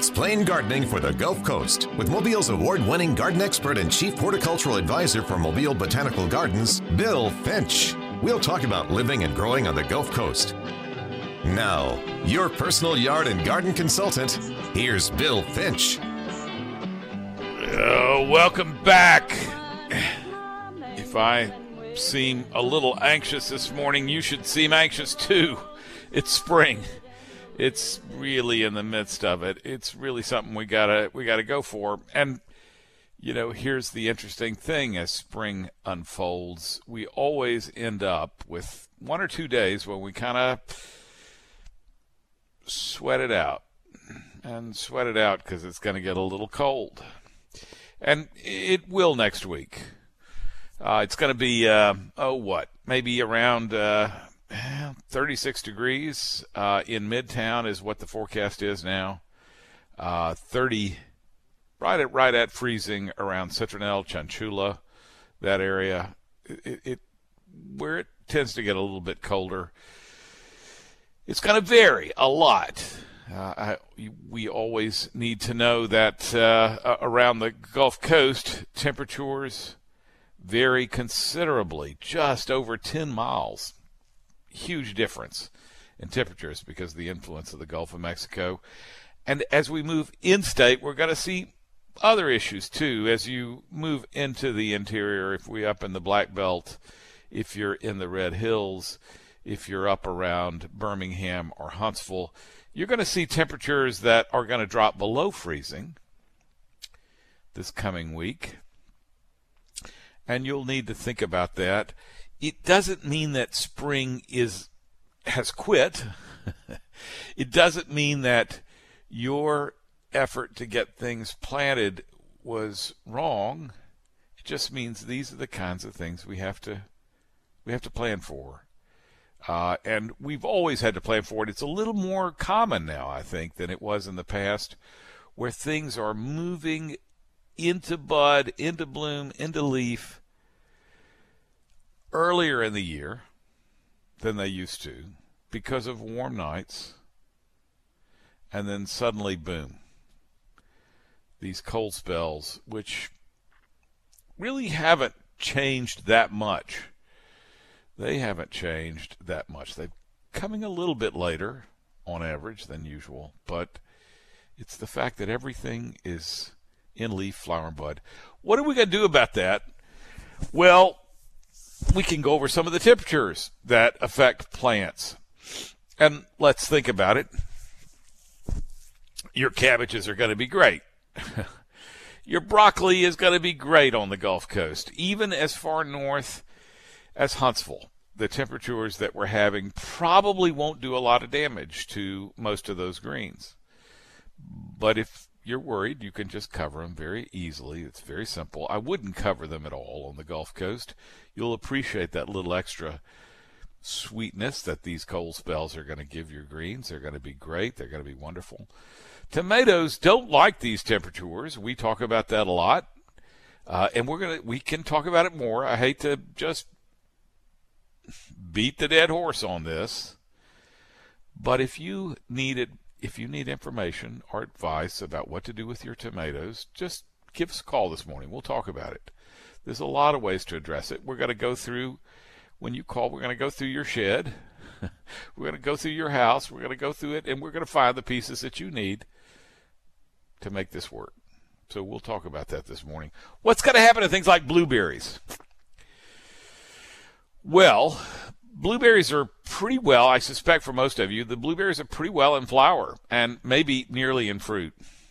Explain gardening for the Gulf Coast with Mobile's award-winning garden expert and chief horticultural advisor for Mobile Botanical Gardens, Bill Finch. We'll talk about living and growing on the Gulf Coast. Now, your personal yard and garden consultant, here's Bill Finch. Welcome back. If I seem a little anxious this morning, you should seem anxious too. It's spring. It's really in the midst of it. It's really something we gotta go for. And you know, here's the interesting thing: as spring unfolds, we always end up with 1 or 2 days where we kind of sweat it out, because it's going to get a little cold, and it will next week. It's going to be maybe around 36 degrees in Midtown is what the forecast is now. 30, right at freezing around Citronelle, Chanchula, that area. It where it tends to get a little bit colder. It's going to vary a lot. We always need to know that around the Gulf Coast, temperatures vary considerably, just over 10 miles. Huge difference in temperatures because of the influence of the Gulf of Mexico. And as we move in-state, we're going to see other issues too. As you move into the interior, if we're up in the Black Belt, if you're in the Red Hills, if you're up around Birmingham or Huntsville, you're going to see temperatures that are going to drop below freezing this coming week. And you'll need to think about that. It doesn't mean that spring has quit. It doesn't mean that your effort to get things planted was wrong. It just means these are the kinds of things we have to plan for. And we've always had to plan for it. It's a little more common now, I think, than it was in the past, where things are moving into bud, into bloom, into leaf earlier in the year than they used to because of warm nights, and then suddenly, boom, these cold spells, which really haven't changed that much. They haven't changed that much. They're coming a little bit later on average than usual, but it's the fact that everything is in leaf, flower, and bud. What are we going to do about that? Well, we can go over some of the temperatures that affect plants. And let's think about it. Your cabbages are going to be great. Your broccoli is going to be great on the Gulf Coast, even as far north as Huntsville. The temperatures that we're having probably won't do a lot of damage to most of those greens. But if you're worried, you can just cover them very easily. It's very simple. I wouldn't cover them at all on the Gulf Coast. You'll appreciate that little extra sweetness that these cold spells are going to give your greens. They're going to be great. They're going to be wonderful. Tomatoes don't like these temperatures. We talk about that a lot. And we can talk about it more. I hate to just beat the dead horse on this, but if you need information or advice about what to do with your tomatoes, just give us a call this morning. We'll talk about it. There's a lot of ways to address it. We're going to go through, when you call, we're going to go through your shed. We're going to go through your house. We're going to go through it, and we're going to find the pieces that you need to make this work. So we'll talk about that this morning. What's going to happen to things like blueberries? Well, blueberries are pretty well, I suspect for most of you, the blueberries are pretty well in flower and maybe nearly in fruit.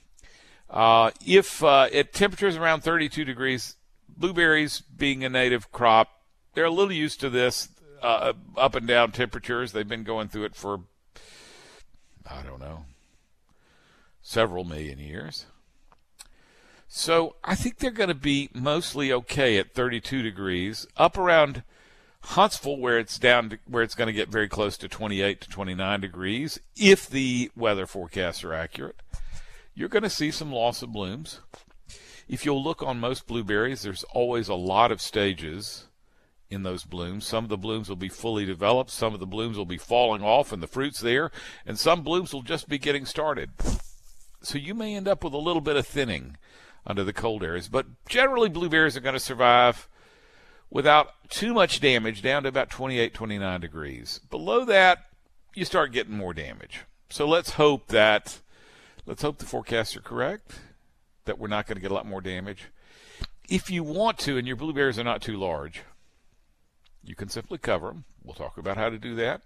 If at temperatures around 32 degrees, blueberries being a native crop, they're a little used to this up and down temperatures. They've been going through it for, I don't know, several million years. So I think they're going to be mostly okay at 32 degrees, up around Huntsville, where it's going to get very close to 28 to 29 degrees, if the weather forecasts are accurate. You're going to see some loss of blooms. If you'll look on most blueberries, there's always a lot of stages in those blooms. Some of the blooms will be fully developed, some of the blooms will be falling off and the fruit's there, and some blooms will just be getting started. So you may end up with a little bit of thinning under the cold areas. But generally, blueberries are going to survive without too much damage down to about 28, 29 degrees. Below that, you start getting more damage. So let's hope the forecasts are correct, that we're not going to get a lot more damage. If you want to, and your blueberries are not too large, you can simply cover them. We'll talk about how to do that.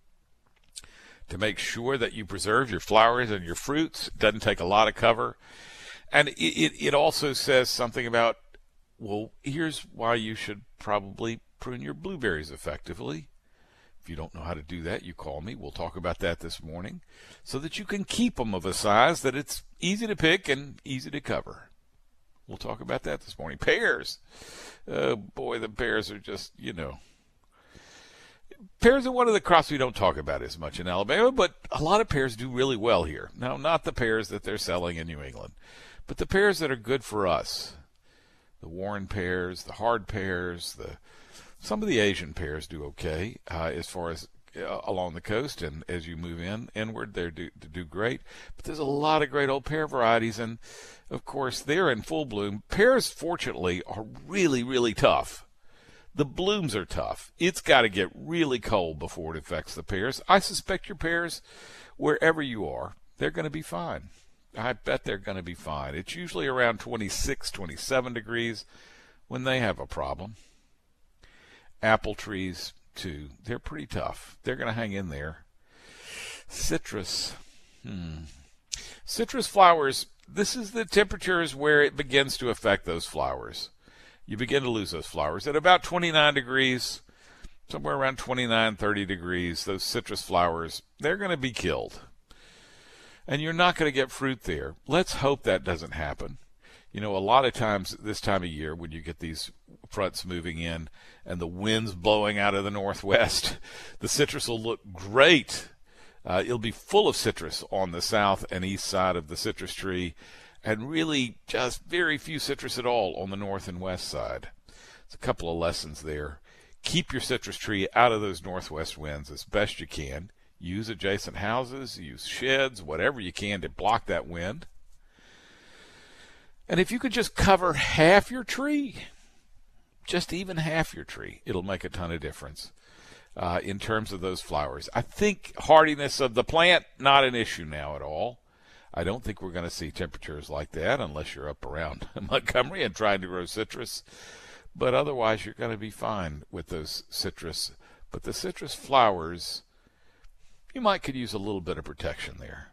To make sure that you preserve your flowers and your fruits, it doesn't take a lot of cover. And it also says something about, well, here's why you should probably prune your blueberries effectively. If you don't know how to do that, you call me. We'll talk about that this morning so that you can keep them of a size that it's easy to pick and easy to cover. We'll talk about that this morning. Pears. Oh, boy, the pears are just, Pears are one of the crops we don't talk about as much in Alabama, but a lot of pears do really well here. Now, not the pears that they're selling in New England, but the pears that are good for us. The Warren pears, the hard pears, some of the Asian pears do okay as far as along the coast, and as you move inward, they do great. But there's a lot of great old pear varieties, and of course, they're in full bloom. Pears, fortunately, are really, really tough. The blooms are tough. It's got to get really cold before it affects the pears. I suspect your pears, wherever you are, they're going to be fine. I bet they're going to be fine. It's usually around 26, 27 degrees when they have a problem. Apple trees, too, they're pretty tough. They're going to hang in there. Citrus. Citrus flowers, this is the temperatures where it begins to affect those flowers. You begin to lose those flowers. At about 29 degrees, somewhere around 29, 30 degrees, those citrus flowers, they're going to be killed. And you're not going to get fruit there. Let's hope that doesn't happen. A lot of times this time of year when you get these fronts moving in and the wind's blowing out of the northwest, the citrus will look great. It'll be full of citrus on the south and east side of the citrus tree, and really just very few citrus at all on the north and west side. It's a couple of lessons there. Keep your citrus tree out of those northwest winds as best you can. Use adjacent houses, use sheds, whatever you can to block that wind. And if you could just cover half your tree, just even half your tree, it'll make a ton of difference in terms of those flowers. I think hardiness of the plant, not an issue now at all. I don't think we're going to see temperatures like that unless you're up around Montgomery and trying to grow citrus. But otherwise, you're going to be fine with those citrus. But the citrus flowers, you could use a little bit of protection there.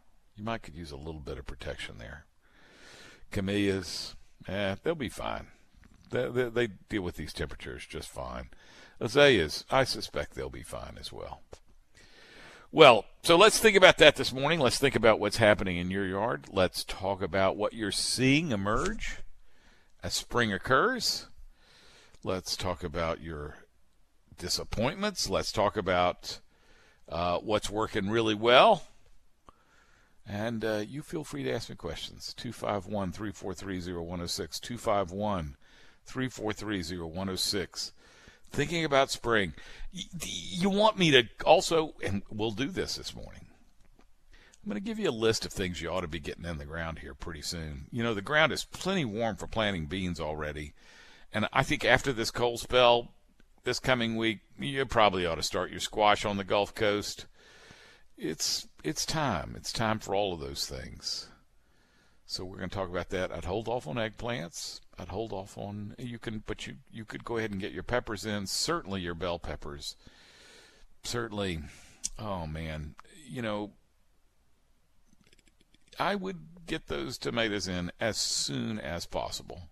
Camellias, they'll be fine. They deal with these temperatures just fine. Azaleas, I suspect they'll be fine as well. Well, so let's think about that this morning. Let's think about what's happening in your yard. Let's talk about what you're seeing emerge as spring occurs. Let's talk about your disappointments. Let's talk about what's working really well. And you feel free to ask me questions. 251-343-0106. 251-343-0106. Thinking about spring. You want me to also, and we'll do this morning, I'm going to give you a list of things you ought to be getting in the ground here pretty soon. The ground is plenty warm for planting beans already. And I think after this cold spell this coming week, you probably ought to start your squash on the Gulf Coast. It's time. It's time for all of those things. So we're going to talk about that. I'd hold off on eggplants. I'd hold off on, you could go ahead and get your peppers in, certainly your bell peppers. Certainly, oh man, I would get those tomatoes in as soon as possible.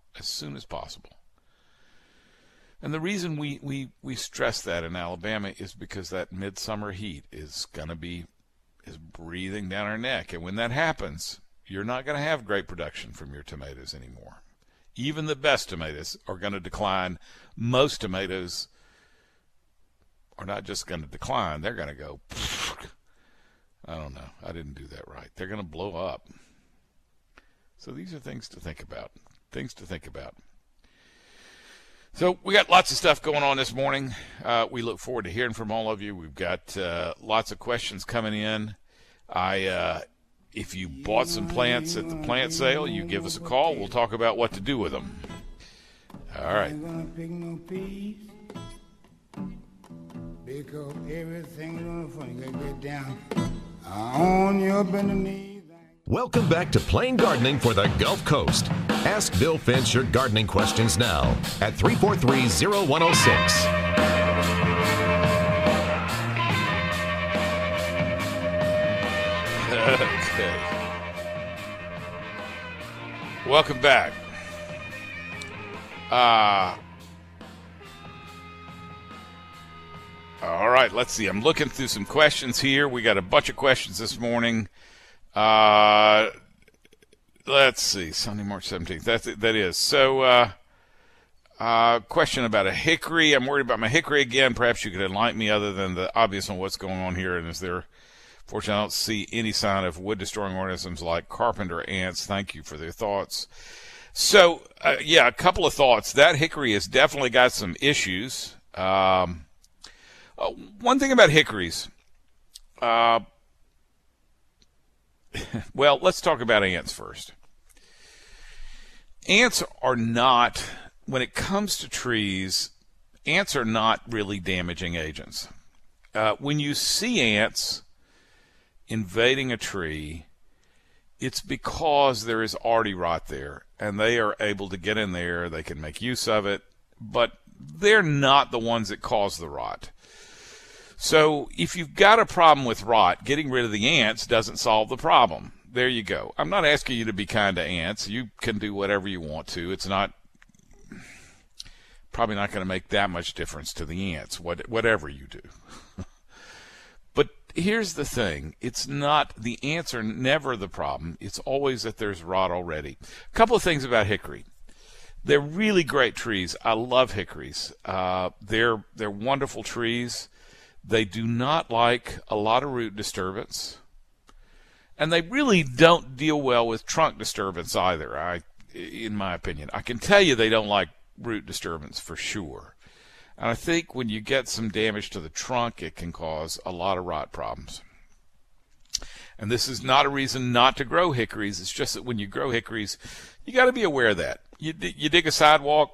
And the reason we stress that in Alabama is because that midsummer heat is breathing down our neck. And when that happens, you're not going to have great production from your tomatoes anymore. Even the best tomatoes are going to decline. Most tomatoes are not just going to decline. They're going to go, I don't know. I didn't do that right. They're going to blow up. So these are things to think about. So we got lots of stuff going on this morning. We look forward to hearing from all of you. We've got lots of questions coming in. If you bought some plants at the plant sale, you give us a call. We'll talk about what to do with them. All right. Because everything's on the phone. You gotta get down on your bending knees. Welcome back to Plain Gardening for the Gulf Coast. Ask Bill Finch your gardening questions now at 343-0106. Okay. Welcome back. All right, let's see. I'm looking through some questions here. We got a bunch of questions this morning. Let's see. Sunday, March 17th. That is. So, question about a hickory. I'm worried about my hickory again. Perhaps you could enlighten me other than the obvious on what's going on here. And is there, fortunately, I don't see any sign of wood-destroying organisms like carpenter ants. Thank you for their thoughts. So, yeah, a couple of thoughts. That hickory has definitely got some issues. One thing about hickories, well, let's talk about ants first. Ants are not, when it comes to trees, ants are not really damaging agents. When you see ants invading a tree, it's because there is already rot there, and they are able to get in there. They can make use of it, but they're not the ones that cause the rot. So if you've got a problem with rot, getting rid of the ants doesn't solve the problem. There you go. I'm not asking you to be kind to ants. You can do whatever you want to. It's not probably not going to make that much difference to the ants, whatever you do. But here's the thing. It's not, the ants are never the problem. It's always that there's rot already. A couple of things about hickory. They're really great trees. I love hickories. They're wonderful trees. They do not like a lot of root disturbance, and they really don't deal well with trunk disturbance either, in my opinion. I can tell you they don't like root disturbance for sure. And I think when you get some damage to the trunk, it can cause a lot of rot problems. And this is not a reason not to grow hickories. It's just that when you grow hickories, you got to be aware of that. You dig a sidewalk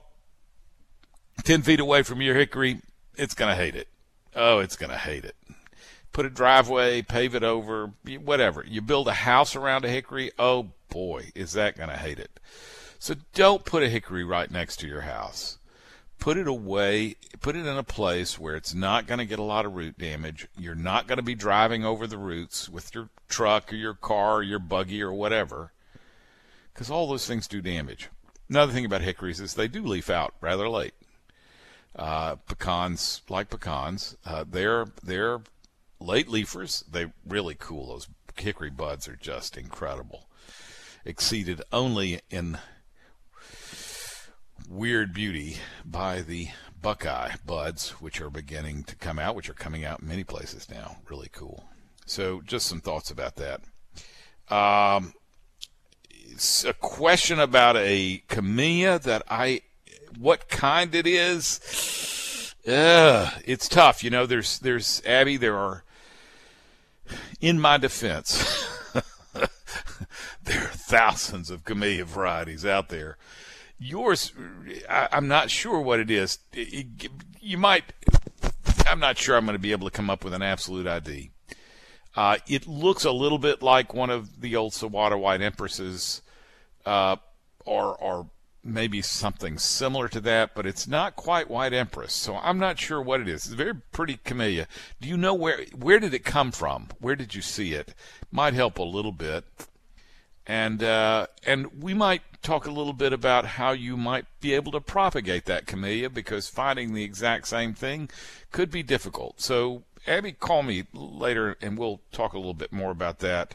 10 feet away from your hickory, it's going to hate it. Oh, it's going to hate it. Put a driveway, pave it over, whatever. You build a house around a hickory, oh boy, is that going to hate it. So don't put a hickory right next to your house. Put it away, put it in a place where it's not going to get a lot of root damage. You're not going to be driving over the roots with your truck or your car or your buggy or whatever, because all those things do damage. Another thing about hickories is they do leaf out rather late. Pecans, they're late leafers. They're really cool. Those hickory buds are just incredible. Exceeded only in weird beauty by the buckeye buds, which are beginning to come out, which are coming out in many places now. Really cool. So just some thoughts about that. It's a question about a camellia what kind it is. It's tough. You know, there's Abby, there are, in my defense, there are thousands of camellia varieties out there. Yours, I'm not sure what it is. You might, I'm not sure I'm going to be able to come up with an absolute ID. It looks a little bit like one of the old Sawada White Empresses, or maybe something similar to that, but it's not quite White Empress, so I'm not sure what it is. It's a very pretty camellia. Do you know where did it come from? Where did you see it? Might help a little bit. And we might talk a little bit about how you might be able to propagate that camellia, because finding the exact same thing could be difficult. So, Abby, call me later and we'll talk a little bit more about that.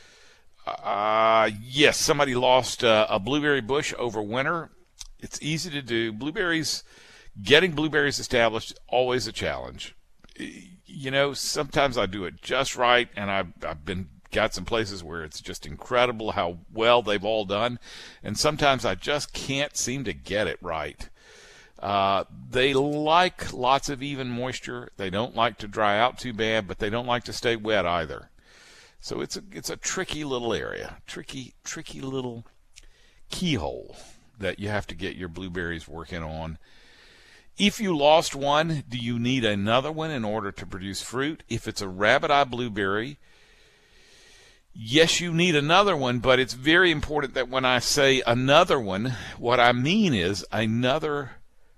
Yes, somebody lost a blueberry bush over winter. It's easy to do. Getting blueberries established, always a challenge. You know, sometimes I do it just right, and I've got some places where it's just incredible how well they've all done, and sometimes I just can't seem to get it right. They like lots of even moisture. They don't like to dry out too bad, but they don't like to stay wet either. So it's a tricky little area, tricky little keyhole that you have to get your blueberries working on. If you lost one, do you need another one in order to produce fruit? If it's a rabbit eye blueberry, yes, you need another one, but it's very important that when I say another one, what I mean is another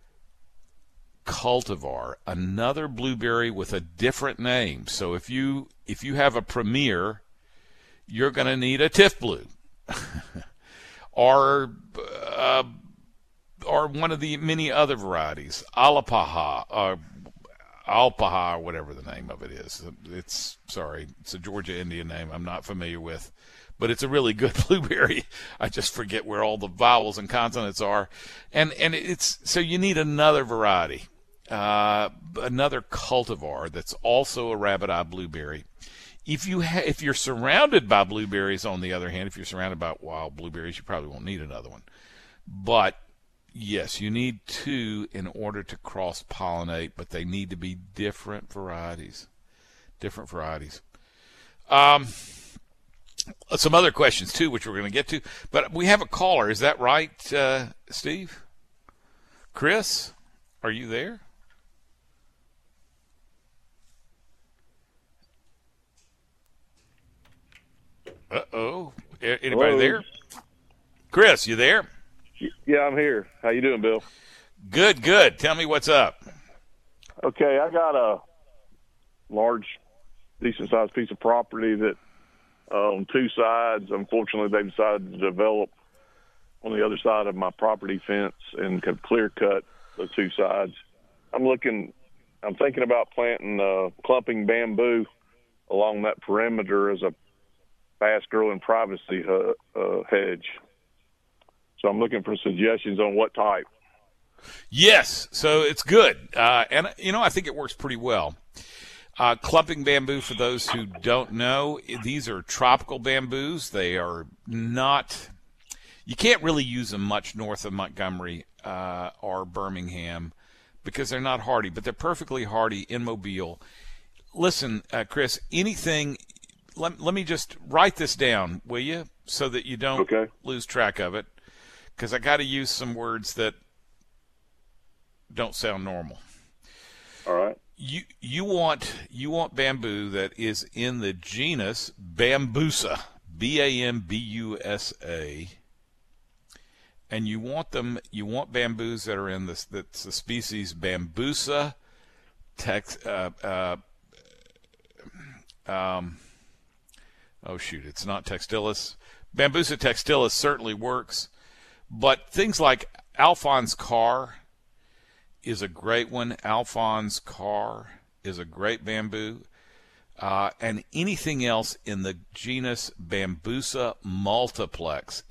cultivar, another blueberry with a different name. So if you have a Premier, you're going to need a Tiff Blue, or one of the many other varieties, Alapaha, or Alpaha, or whatever the name of it is. It's a Georgia Indian name I'm not familiar with, but it's a really good blueberry. I just forget where all the vowels and consonants are, and it's so you need another variety. Another cultivar that's also a rabbit eye blueberry. If you're surrounded by blueberries, on the other hand, if you're surrounded by wild blueberries, you probably won't need another one. But yes, you need two in order to cross-pollinate, but they need to be different varieties. Different varieties. Some other questions too, which we're going to get to. But we have a caller. Is that right, Steve? Chris, are you there? Uh-oh. Anybody Hello? there? Chris, you there? Yeah, I'm here. How you doing, Bill? Good. Tell me what's up. Okay, I got a large, decent-sized piece of property that on two sides, unfortunately, they decided to develop on the other side of my property fence and could clear-cut the two sides. I'm thinking about planting clumping bamboo along that perimeter as a fast-growing privacy hedge. So I'm looking for suggestions on what type. Yes, so it's good. And, I think it works pretty well. Clumping bamboo, for those who don't know, these are tropical bamboos. They are not – you can't really use them much north of Montgomery or Birmingham because they're not hardy, but they're perfectly hardy in Mobile. Listen, Chris, anything – let me just write this down, will you, so that you don't lose track of it, because I got to use some words that don't sound normal. All right. You want bamboo that is in the genus Bambusa, Bambusa, and you want bamboos that are in that's the species Bambusa it's not textilis. Bambusa textilis certainly works, but things like Alphonse Carr is a great one. Alphonse Carr is a great bamboo. And anything else in the genus Bambusa multiplex,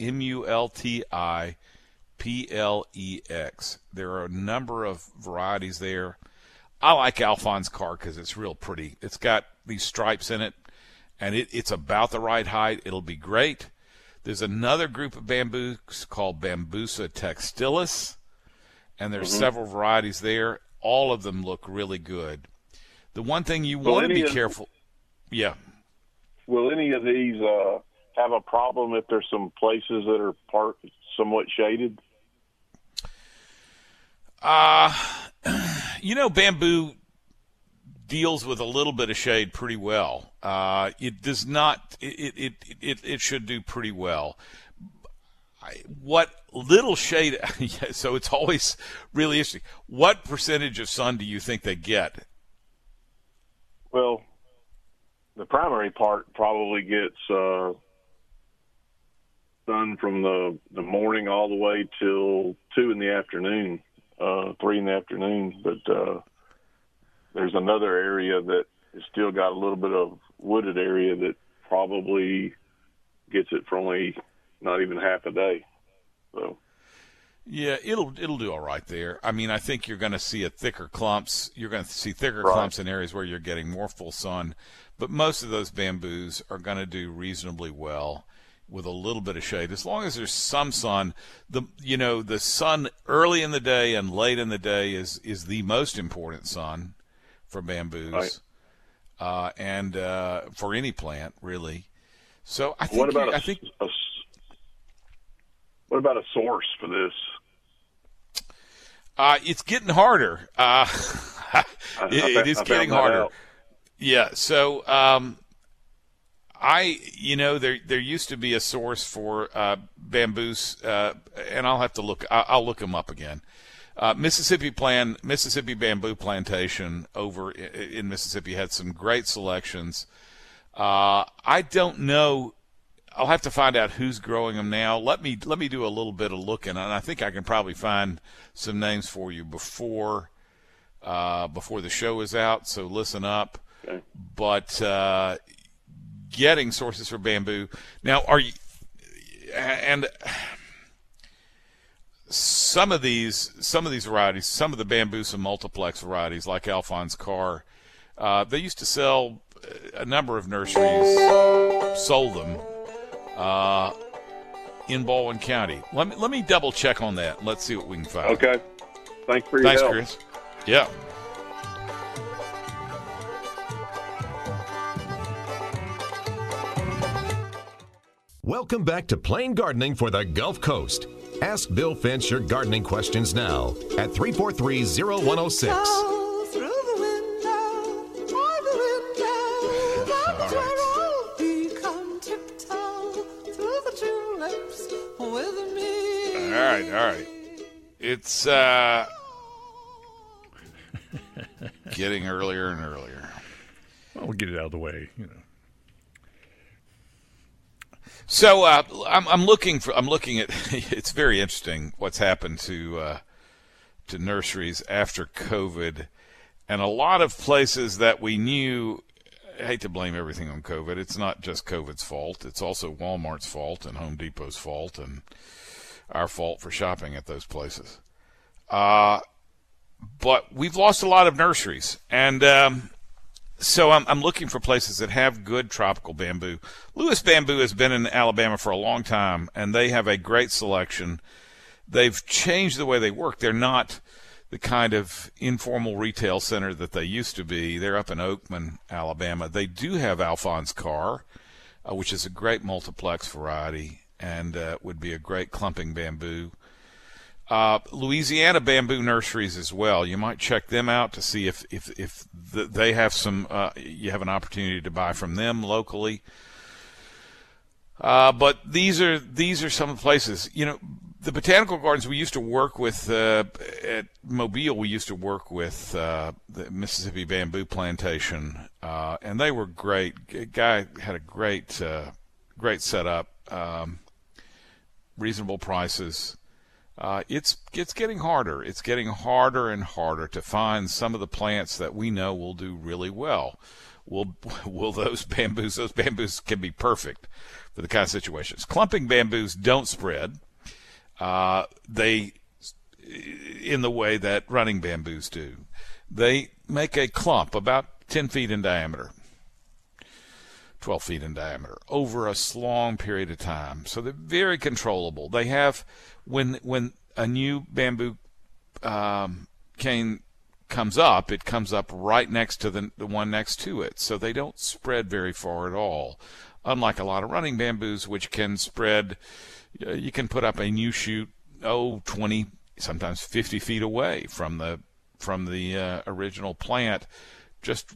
Multiplex. There are a number of varieties there. I like Alphonse Carr because it's real pretty. It's got these stripes in it, and it's about the right height. It'll be great. There's another group of bamboos called Bambusa textilis, and there's several varieties there. All of them look really good. The one thing you want to be careful. Yeah. Will any of these have a problem if there's some places that are somewhat shaded? Bamboo deals with a little bit of shade pretty well. It does not. It should do pretty well. What little shade? So it's always really interesting. What percentage of sun do you think they get? Well, the primary part probably gets sun from the morning all the way till 2 in the afternoon, 3 in the afternoon. But there's another area that has still got a little bit of wooded area that probably gets it for only not even half a day. So. Yeah, it'll do all right there. I mean, I think you're going to see thicker clumps. You're going to see thicker clumps in areas where you're getting more full sun. But most of those bamboos are going to do reasonably well with a little bit of shade, as long as there's some sun. The sun early in the day and late in the day is the most important sun for bamboos. and for any plant really. So I think what about a source for this? It's getting harder. It is getting harder. Yeah. So there used to be a source for bamboos, and I'll have to look. I'll look them up again. Mississippi Bamboo Plantation over in Mississippi had some great selections. I don't know. I'll have to find out who's growing them now. Let me do a little bit of looking, and I think I can probably find some names for you before the show is out. So listen up. Okay. But getting sources for bamboo now, and some of these varieties, some of the Bambusa multiplex varieties, like Alphonse Carr, they used to sell. A number of nurseries sold them in Baldwin County. Let me double check on that. Let's see what we can find. Okay. Thanks for your help. Chris. Yeah. Welcome back to Plain Gardening for the Gulf Coast. Ask Bill Finch your gardening questions now at 343-0106. All right. It's getting earlier and earlier. Well, we'll get it out of the way, So I'm looking at. It's very interesting what's happened to nurseries after COVID, and a lot of places that we knew. I hate to blame everything on COVID. It's not just COVID's fault. It's also Walmart's fault and Home Depot's fault and our fault for shopping at those places. But we've lost a lot of nurseries, and so I'm looking for places that have good tropical bamboo. Lewis Bamboo has been in Alabama for a long time, and they have a great selection. They've changed the way they work. They're not the kind of informal retail center that they used to be. They're up in Oakman, Alabama. They do have Alphonse Carr, which is a great multiplex variety and would be a great clumping bamboo. Louisiana Bamboo Nurseries as well. You might check them out to see if they have some. You have an opportunity to buy from them locally. But these are some of the places. The botanical gardens we used to work with at Mobile. We used to work with the Mississippi Bamboo Plantation, and they were great. Guy had a great setup, reasonable prices. It's getting harder. It's getting harder and harder to find some of the plants that we know will do really well. Will those bamboos? Those bamboos can be perfect for the kind of situations. Clumping bamboos don't spread. They, in the way that running bamboos do, they make a clump about 10 feet in diameter, 12 feet in diameter over a long period of time. So they're very controllable. They have, when a new bamboo cane comes up, it comes up right next to the one next to it. So they don't spread very far at all. Unlike a lot of running bamboos, which can spread, you can put up a new shoot, 20, sometimes 50 feet away from the original plant, just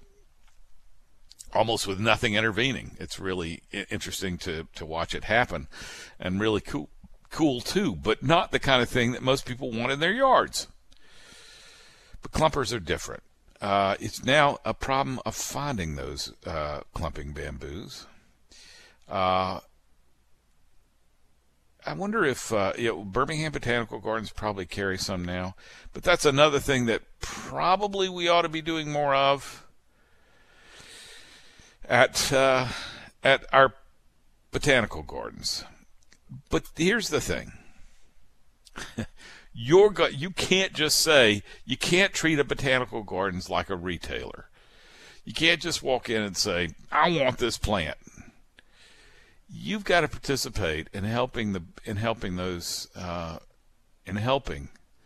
almost with nothing intervening. It's really interesting to watch it happen, and really cool too, but not the kind of thing that most people want in their yards. But clumpers are different. It's now a problem of finding those clumping bamboos. I wonder if Birmingham Botanical Gardens probably carry some now, but that's another thing that probably we ought to be doing more of at our botanical gardens. But here's the thing. You can't just say, you can't treat a botanical gardens like a retailer. You can't just walk in and say, I want this plant. You've got to participate in helping those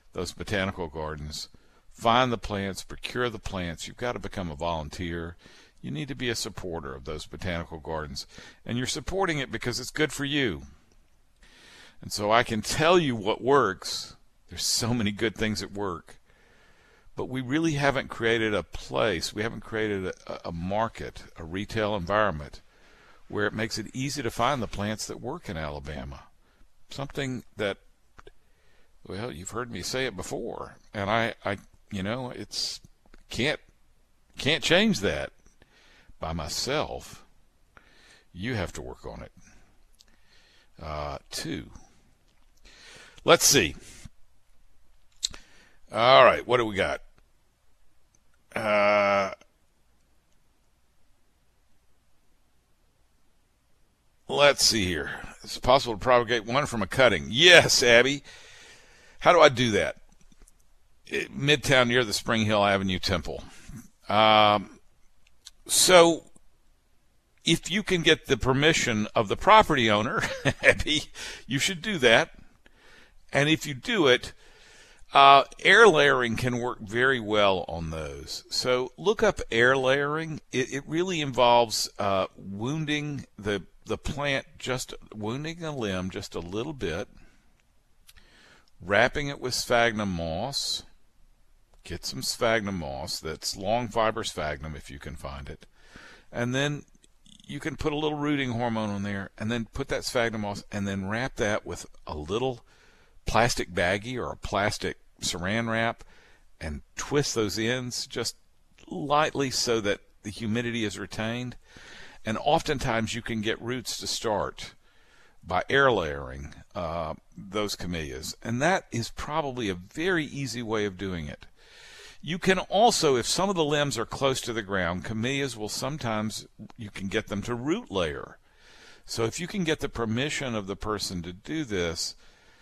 botanical gardens find the plants, procure the plants. You've got to become a volunteer. You need to be a supporter of those botanical gardens. And you're supporting it because it's good for you. And so I can tell you what works. There's so many good things that work. But we really haven't created a place, we haven't created a market, a retail environment where it makes it easy to find the plants that work in Alabama. Something that, well, you've heard me say it before, and I it's can't change that by myself. You have to work on it too. Let's see. All right, what do we got? Let's see here. It's possible to propagate one from a cutting. Yes, Abby. How do I do that? Midtown near the Spring Hill Avenue Temple. So if you can get the permission of the property owner, Abby, you should do that. And if you do it, air layering can work very well on those. So look up air layering. It really involves wounding the plant, just wounding a limb just a little bit, wrapping it with sphagnum moss. Get some sphagnum moss. That's long fiber sphagnum if you can find it. And then you can put a little rooting hormone on there, and then put that sphagnum moss, and then wrap that with a little plastic baggie or a plastic saran wrap, and twist those ends just lightly so that the humidity is retained. And oftentimes you can get roots to start by air layering those camellias. And that is probably a very easy way of doing it. You can also, if some of the limbs are close to the ground, camellias will sometimes, you can get them to root layer. So if you can get the permission of the person to do this,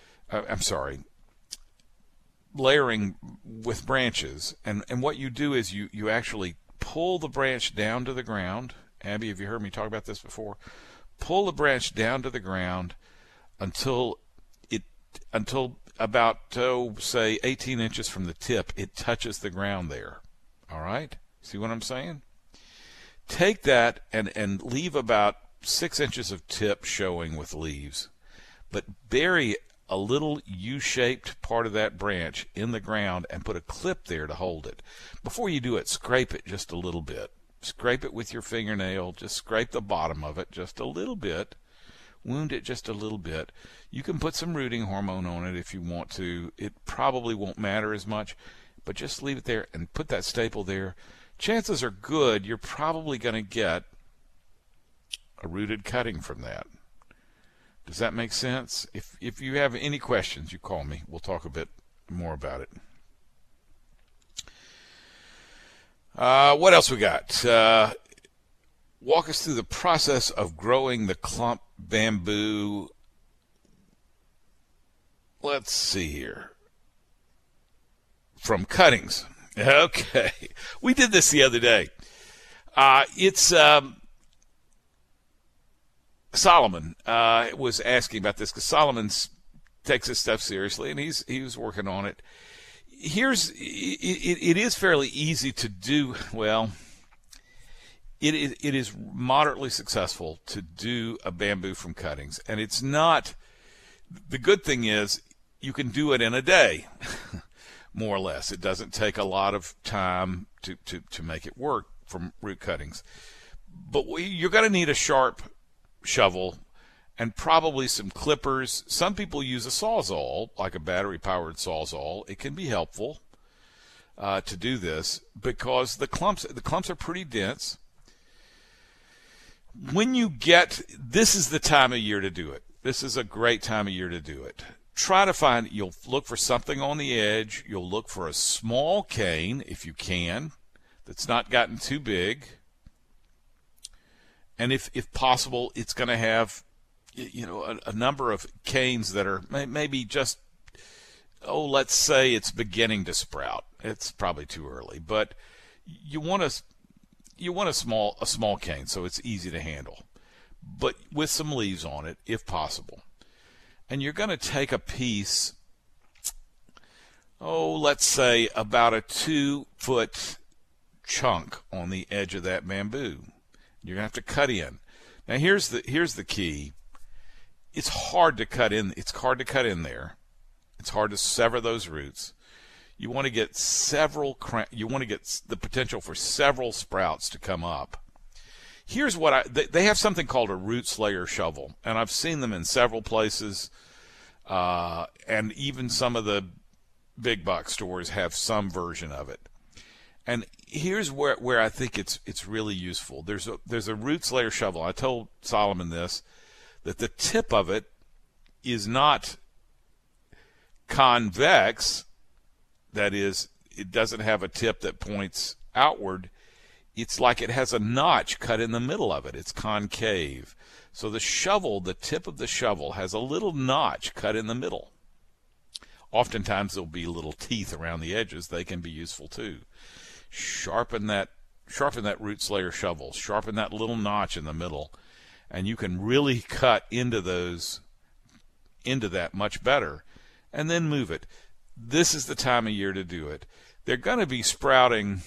layering with branches, and what you do is you actually pull the branch down to the ground. Abby, have you heard me talk about this before? Pull the branch down to the ground until about, say, 18 inches from the tip, it touches the ground there. All right? See what I'm saying? Take that and leave about 6 inches of tip showing with leaves, but bury a little U-shaped part of that branch in the ground and put a clip there to hold it. Before you do it, scrape it just a little bit. Scrape it with your fingernail. Just scrape the bottom of it just a little bit. Wound it just a little bit. You can put some rooting hormone on it if you want to. It probably won't matter as much, but just leave it there and put that staple there. Chances are good you're probably going to get a rooted cutting from that. Does that make sense? If you have any questions, you call me. We'll talk a bit more about it. What else we got? Walk us through the process of growing the clump bamboo. Let's see here. From cuttings. Okay. We did this the other day. It's Solomon was asking about this because Solomon takes this stuff seriously, and he was working on it. It is fairly easy to do. Well, it is moderately successful to do a bamboo from cuttings, and it's not. The good thing is you can do it in a day, more or less. It doesn't take a lot of time to make it work from root cuttings, but you're going to need a sharp shovel and probably some clippers. Some people use a Sawzall, like a battery-powered Sawzall. It can be helpful to do this because the clumps are pretty dense. When you get, this is the time of year to do it. This is a great time of year to do it. Try to find, you'll look for something on the edge. You'll look for a small cane, if you can, that's not gotten too big. And if possible, it's going to have, a number of canes that are maybe just, let's say it's beginning to sprout. It's probably too early, but you want a small cane so it's easy to handle, but with some leaves on it if possible. And you're going to take a piece, let's say about a 2-foot chunk on the edge of that bamboo. You're going to have to cut in. Now here's the key. It's hard to cut in. It's hard to cut in there. It's hard to sever those roots. You want to get the potential for several sprouts to come up. Here's what they have something called a root slayer shovel, and I've seen them in several places, and even some of the big box stores have some version of it. And here's where I think it's really useful. There's a root slayer shovel. I told Solomon this, that the tip of it is not convex. That is, it doesn't have a tip that points outward. It's like it has a notch cut in the middle of it. It's concave. So the tip of the shovel has a little notch cut in the middle. Oftentimes there'll be little teeth around the edges. They can be useful too. Sharpen that root slayer shovel. Sharpen that little notch in the middle, and you can really cut into that much better, and then move it. This is the time of year to do it. They're going to be sprouting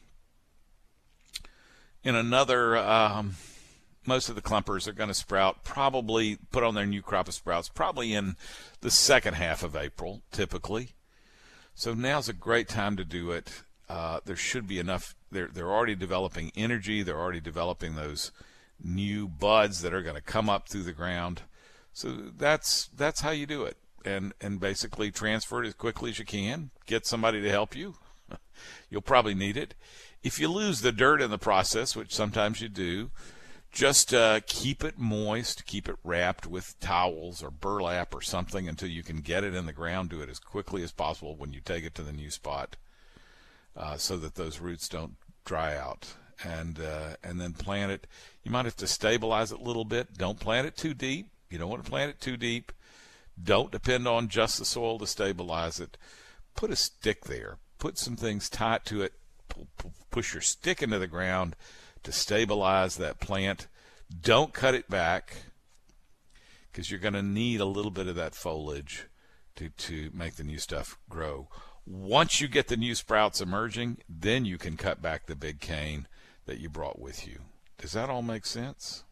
in another, most of the clumpers are going to sprout, probably put on their new crop of sprouts, probably in the second half of April, typically. So now's a great time to do it. There should be enough. They're already developing energy. They're already developing those new buds that are going to come up through the ground. So that's how you do it. And basically transfer it as quickly as you can. Get somebody to help you. You'll probably need it. If you lose the dirt in the process, which sometimes you do, just keep it moist, keep it wrapped with towels or burlap or something until you can get it in the ground. Do it as quickly as possible when you take it to the new spot, so that those roots don't dry out. And then plant it. You might have to stabilize it a little bit. Don't plant it too deep. You don't want to plant it too deep. Don't depend on just the soil to stabilize it. Put a stick there. Put some things tight to it. Push your stick into the ground to stabilize that plant. Don't cut it back, because you're going to need a little bit of that foliage to make the new stuff grow. Once you get the new sprouts emerging, then you can cut back the big cane that you brought with you. Does that all make sense?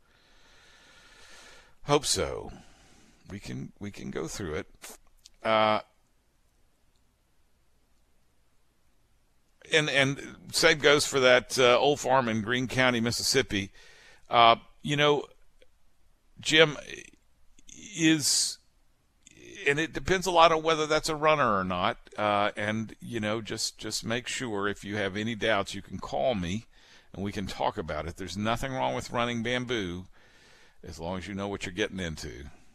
Hope so. We can go through it. And same goes for that old farm in Greene County, Mississippi. Jim, and it depends a lot on whether that's a runner or not. Just make sure, if you have any doubts, you can call me and we can talk about it. There's nothing wrong with running bamboo as long as you know what you're getting into.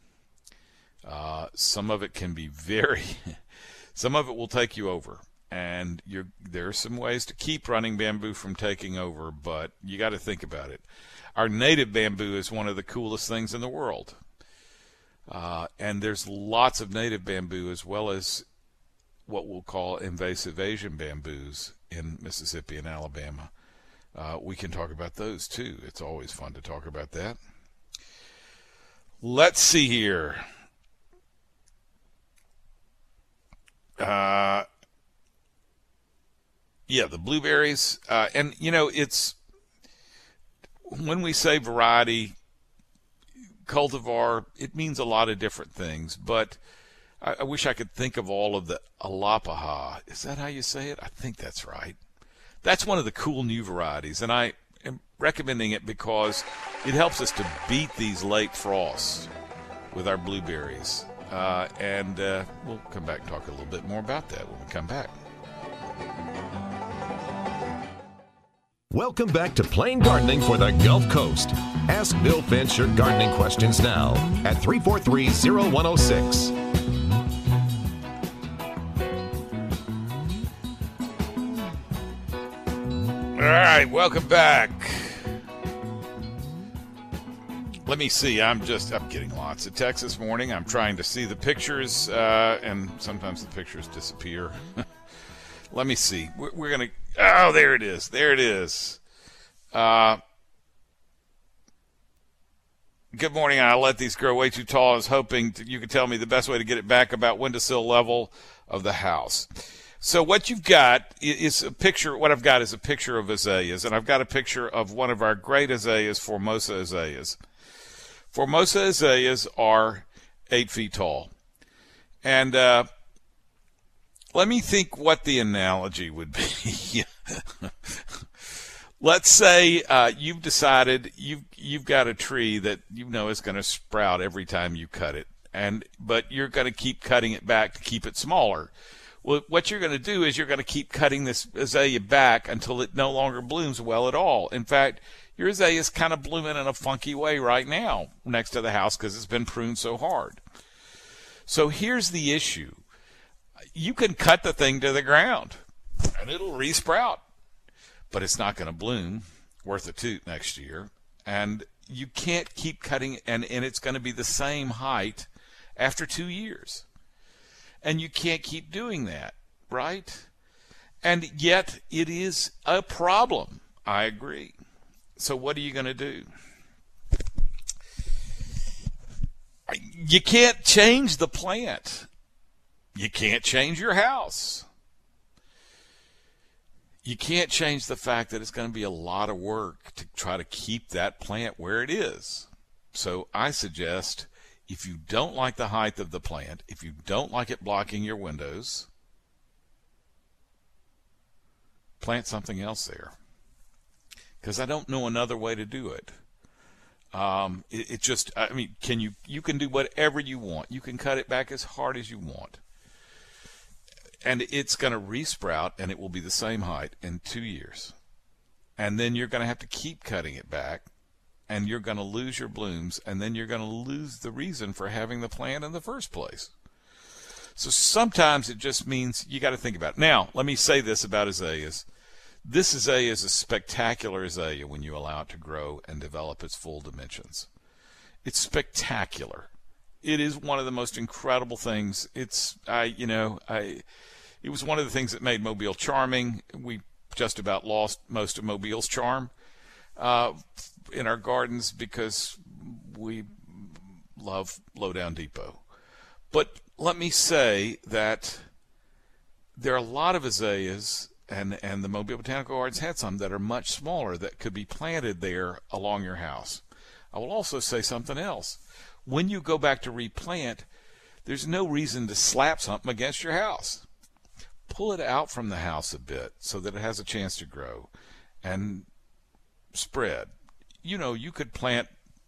Some of it can be some of it will take you over. And there are some ways to keep running bamboo from taking over, but you got to think about it. Our native bamboo is one of the coolest things in the world. And there's lots of native bamboo as well as what we'll call invasive Asian bamboos in Mississippi and Alabama. We can talk about those too. It's always fun to talk about that. Let's see here. The blueberries, it's when we say variety, cultivar, it means a lot of different things, but I wish I could think of all of the Alapaha. Is that how you say it? I think that's right. That's one of the cool new varieties, and I am recommending it because it helps us to beat these late frosts with our blueberries. We'll come back and talk a little bit more about that when we come back. Welcome back to Plain Gardening for the Gulf Coast. Ask Bill Finch your gardening questions now at 343-0106. All right, welcome back. Let me see. I'm getting lots of texts this morning. I'm trying to see the pictures, and sometimes the pictures disappear. Let me see. We're going to... Oh, there it is. There it is. Good morning. I let these grow way too tall. I was hoping you could tell me the best way to get it back about windowsill level of the house. So what you've got is a picture. What I've got is a picture of azaleas, and I've got a picture of one of our great azaleas, Formosa azaleas. Formosa azaleas are 8 feet tall. And let me think what the analogy would be. Let's say you've decided you've got a tree that you know is going to sprout every time you cut it, but you're going to keep cutting it back to keep it smaller. Well, what you're going to do is you're going to keep cutting this azalea back until it no longer blooms well at all. In fact, your azalea is kind of blooming in a funky way right now next to the house because it's been pruned so hard. So here's the issue. You can cut the thing to the ground, and it'll re-sprout, but it's not going to bloom worth a toot next year. And you can't keep cutting, and it's going to be the same height after 2 years. And you can't keep doing that, right? And yet it is a problem. I agree. So what are you going to do? You can't change the plant. You can't change your house. You can't change the fact that it's going to be a lot of work to try to keep that plant where it is. So I suggest, if you don't like the height of the plant, if you don't like it blocking your windows, plant something else there. Because I don't know another way to do it. It just, I mean, you can do whatever you want. You can cut it back as hard as you want. And it's going to re-sprout, and it will be the same height in 2 years. And then you're going to have to keep cutting it back, and you're going to lose your blooms, and then you're going to lose the reason for having the plant in the first place. So sometimes it just means you got to think about it. Now, let me say this about azaleas. This azalea is a spectacular azalea when you allow it to grow and develop its full dimensions. It's spectacular. It is one of the most incredible things. It was one of the things that made Mobile charming. We just about lost most of Mobile's charm in our gardens because we love Lowdown Depot. But let me say that there are a lot of azaleas, and the Mobile Botanical Gardens had some that are much smaller that could be planted there along your house. I will also say something else. When you go back to replant, there's no reason to slap something against your house. Pull it out from the house a bit so that it has a chance to grow and spread. You could plant,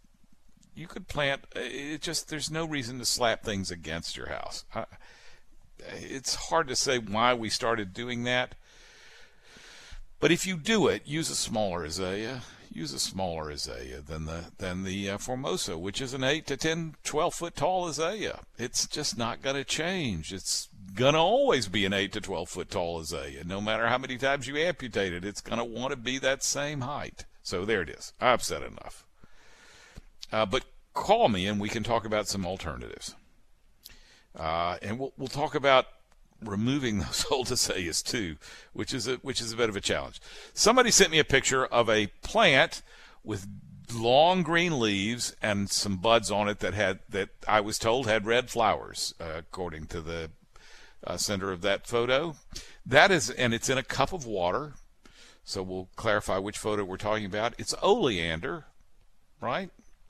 there's no reason to slap things against your house. It's hard to say why we started doing that. But if you do it, use a smaller azalea. Use a smaller azalea than the Formosa, which is an 8 to 10, 12 foot tall azalea. It's just not going to change. It's going to always be an 8 to 12 foot tall azalea. No matter how many times you amputate it, it's going to want to be that same height. So there it is. I've said enough. But call me and we can talk about some alternatives. And we'll talk about removing those old azaleas too, which is a bit of a challenge. Somebody sent me a picture of a plant with long green leaves and some buds on it that I was told had red flowers, according to the sender of that photo. And it's in a cup of water. So we'll clarify which photo we're talking about. It's oleander, right?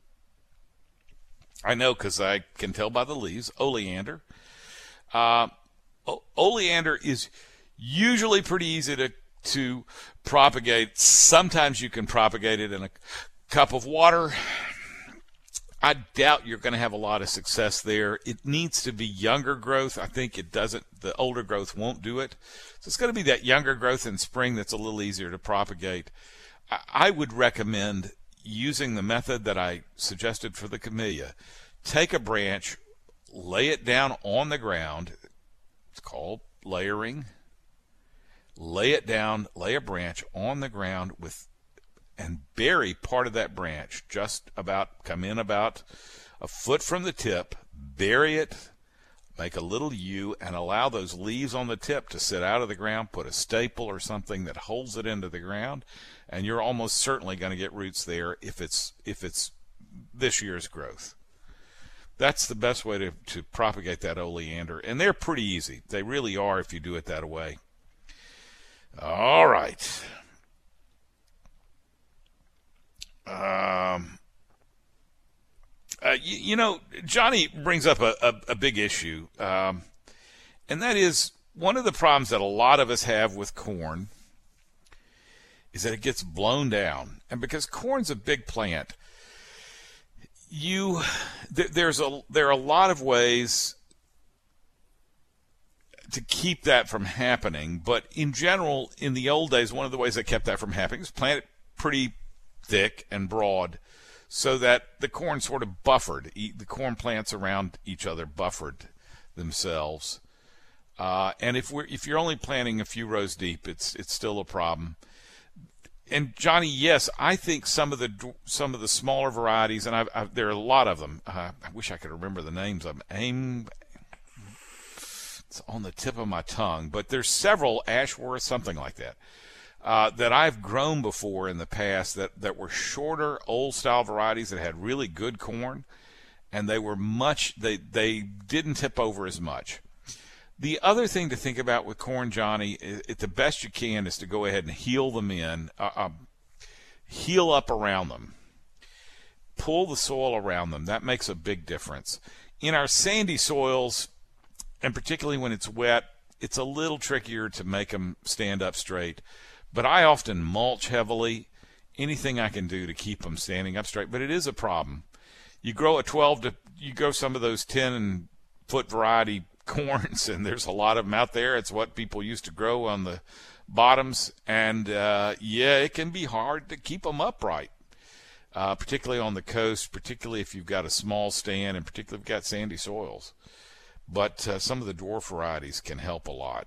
I know because I can tell by the leaves. Oleander. Oleander is usually pretty easy to propagate. Sometimes you can propagate it in a cup of water. I doubt you're going to have a lot of success there. It needs to be younger growth. I think the older growth won't do it. So it's going to be that younger growth in spring that's a little easier to propagate. I would recommend using the method that I suggested for the camellia. Take a branch, lay it down on the ground. It's called layering. Lay it down, lay a branch on the ground and bury part of that branch come in about a foot from the tip, bury it, make a little U, and allow those leaves on the tip to sit out of the ground. Put a staple or something that holds it into the ground, and you're almost certainly going to get roots there if it's this year's growth. That's the best way to propagate that oleander. And they're pretty easy. They really are if you do it that way. All right. Johnny brings up a big issue, and that is one of the problems that a lot of us have with corn is that it gets blown down. And because corn's a big plant, there are a lot of ways to keep that from happening. But in general, in the old days, one of the ways that kept that from happening is plant it pretty thick and broad so that the corn sort of buffered. The corn plants around each other buffered themselves. And if you're only planting a few rows deep, it's still a problem. And Johnny, yes, I think some of the smaller varieties, and there are a lot of them. I wish I could remember the names of them. It's on the tip of my tongue, but there's several, Ashworth, something like that, that I've grown before in the past that were shorter, old-style varieties that had really good corn, and they didn't tip over as much. The other thing to think about with corn, Johnny, the best you can is to go ahead and heel them in, heel up around them. Pull the soil around them. That makes a big difference. In our sandy soils, and particularly when it's wet, it's a little trickier to make them stand up straight. But I often mulch heavily, anything I can do to keep them standing up straight. But it is a problem. You grow you grow some of those 10-foot variety corns, and there's a lot of them out there. It's what people used to grow on the bottoms, and it can be hard to keep them upright, particularly on the coast, particularly if you've got a small stand, and particularly if you've got sandy soils. But some of the dwarf varieties can help a lot.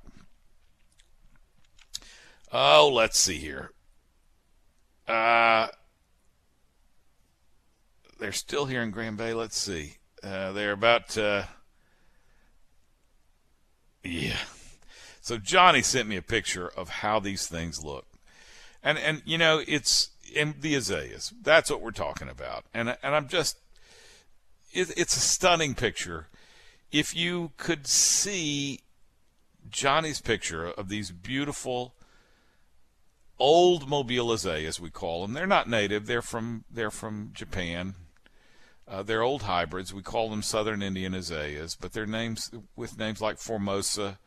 Oh, let's see here. They're still here in Grand Bay. Let's see. They're about... Yeah. So Johnny sent me a picture of how these things look. And it's in the azaleas. That's what we're talking about. And I'm just, it's a stunning picture. If you could see Johnny's picture of these beautiful old Mobile azaleas, we call them. They're not native. They're from Japan. They're old hybrids. We call them Southern Indian azaleas, but they're names like Formosa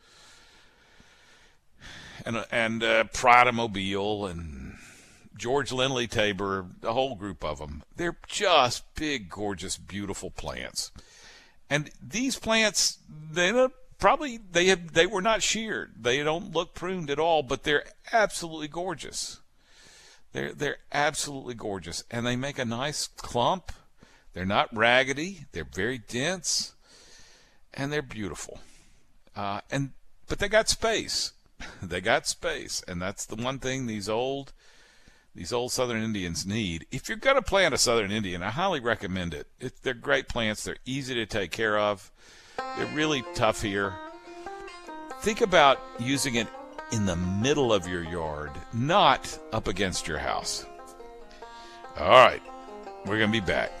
and Pride of Mobile and George Lindley Tabor, a whole group of them. They're just big, gorgeous, beautiful plants. And these plants, they were not sheared. They don't look pruned at all, but they're absolutely gorgeous. They're absolutely gorgeous, and they make a nice clump. They're not raggedy. They're very dense, and they're beautiful. But they got space. They got space, and that's the one thing these old Southern Indians need. If you're going to plant a Southern Indian, I highly recommend it. They're great plants. They're easy to take care of. They're really tough here. Think about using it in the middle of your yard, not up against your house. All right, we're going to be back.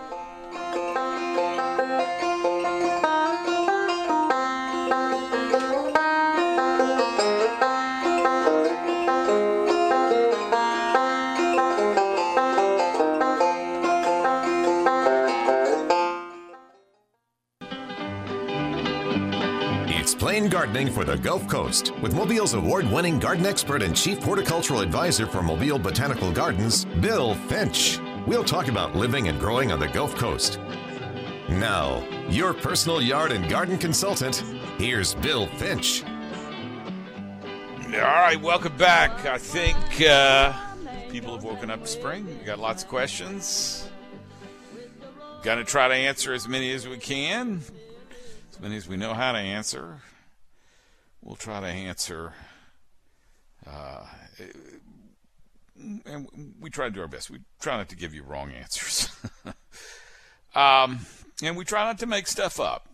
Plain Gardening for the Gulf Coast with Mobile's award-winning garden expert and chief horticultural advisor for Mobile Botanical Gardens, Bill Finch. We'll talk about living and growing on the Gulf Coast. Now, your personal yard and garden consultant, here's Bill Finch. All right, welcome back. I think people have woken up to spring. We got lots of questions. Going to try to answer as many as we can, as many as we know how to answer. We'll try to answer, and we try to do our best. We try not to give you wrong answers, and we try not to make stuff up.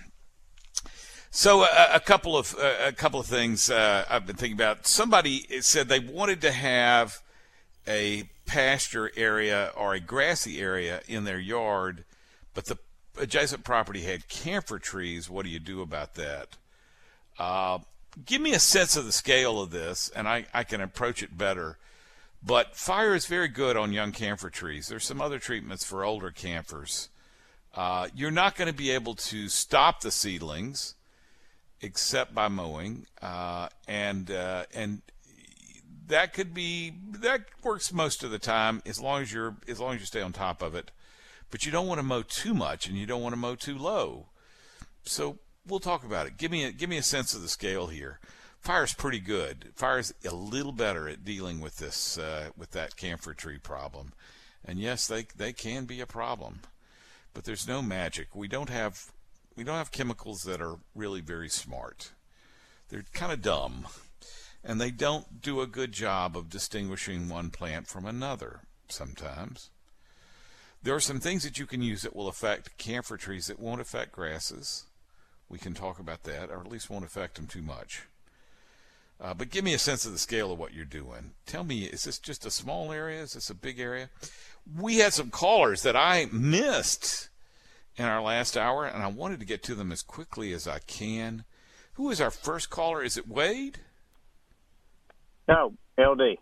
So a couple of things I've been thinking about. Somebody said they wanted to have a pasture area or a grassy area in their yard, but the adjacent property had camphor trees, what do you do about that? Give me a sense of the scale of this, and I can approach it better. But fire is very good on young camphor trees. There's some other treatments for older camphors. You're not going to be able to stop the seedlings except by mowing, and that works most of the time as long as you stay on top of it. But you don't want to mow too much, and you don't want to mow too low. So we'll talk about it. Give me a sense of the scale here. Fire's pretty good. Fire's a little better at dealing with this with that camphor tree problem. And yes, they can be a problem, but there's no magic. We don't have chemicals that are really very smart. They're kind of dumb, and they don't do a good job of distinguishing one plant from another sometimes. There are some things that you can use that will affect camphor trees that won't affect grasses. We can talk about that, or at least won't affect them too much. But give me a sense of the scale of what you're doing. Tell me, is this just a small area? Is this a big area? We had some callers that I missed in our last hour, and I wanted to get to them as quickly as I can. Who is our first caller? Is it Wade? No, LD.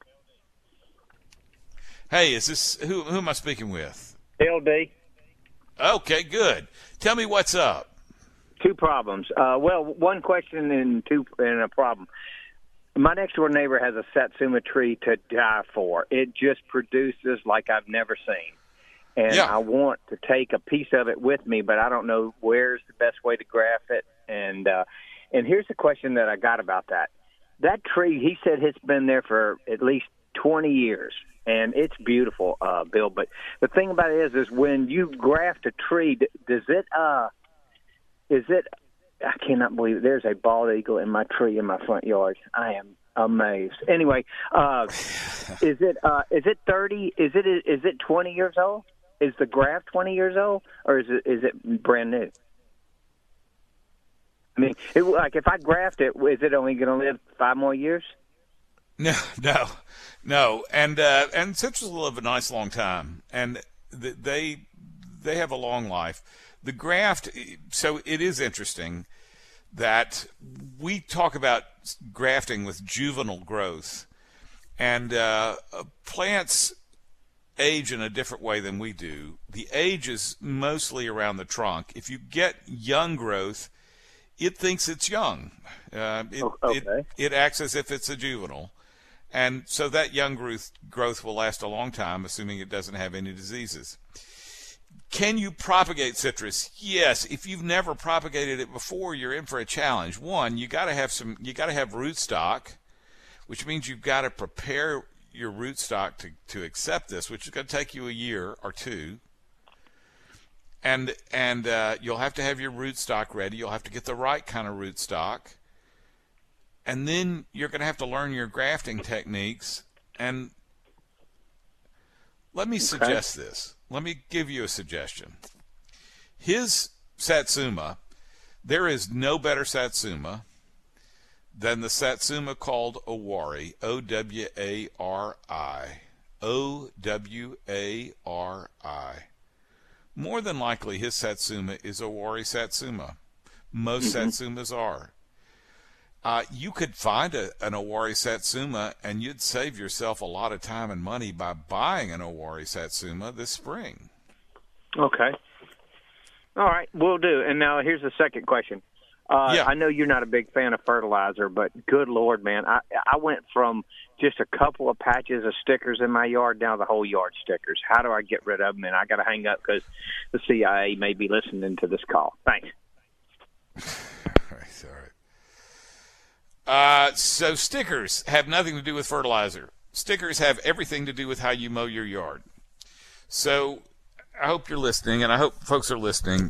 Hey, is this who am I speaking with? LD. Okay, good. Tell me what's up. Two problems. Well, one question and a problem. My next door neighbor has a Satsuma tree to die for. It just produces like I've never seen. And yeah. I want to take a piece of it with me, but I don't know where's the best way to graft it. And here's the question that I got about that. That tree, he said it's been there for at least 20 years, and it's beautiful, Bill. But the thing about it is when you graft a tree, is it I cannot believe it. There's a bald eagle in my tree in my front yard. I am amazed. Anyway, is it 30? Is it 20 years old? Is the graft 20 years old, or is it brand new? I mean, if I graft it, is it only going to live 5 more years? No. And citrus will live a nice long time, and they have a long life. The graft, so it is interesting that we talk about grafting with juvenile growth, and plants age in a different way than we do. The age is mostly around the trunk. If you get young growth, it thinks it's young. It acts as if it's a juvenile. And so that young growth will last a long time, assuming it doesn't have any diseases. Can you propagate citrus? Yes. If you've never propagated it before, you're in for a challenge. One, you got to have rootstock, which means you've got to prepare your rootstock to accept this, which is going to take you a year or two. And you'll have to have your rootstock ready. You'll have to get the right kind of rootstock. And then you're going to have to learn your grafting techniques. And let me suggest this. Let me give you a suggestion. His Satsuma, there is no better Satsuma than the Satsuma called Owari, O-W-A-R-I. O-W-A-R-I. More than likely, his Satsuma is Owari Satsuma. Most Satsumas are. You could find an Owari Satsuma, and you'd save yourself a lot of time and money by buying an Owari Satsuma this spring. Okay. All right, we'll do. And now here's the second question. I know you're not a big fan of fertilizer, but good Lord, man, I went from just a couple of patches of stickers in my yard down to the whole yard stickers. How do I get rid of them? And I got to hang up because the CIA may be listening to this call. Thanks. All right. So stickers have nothing to do with fertilizer. Stickers have everything to do with how you mow your yard. So I hope you're listening, and I hope folks are listening.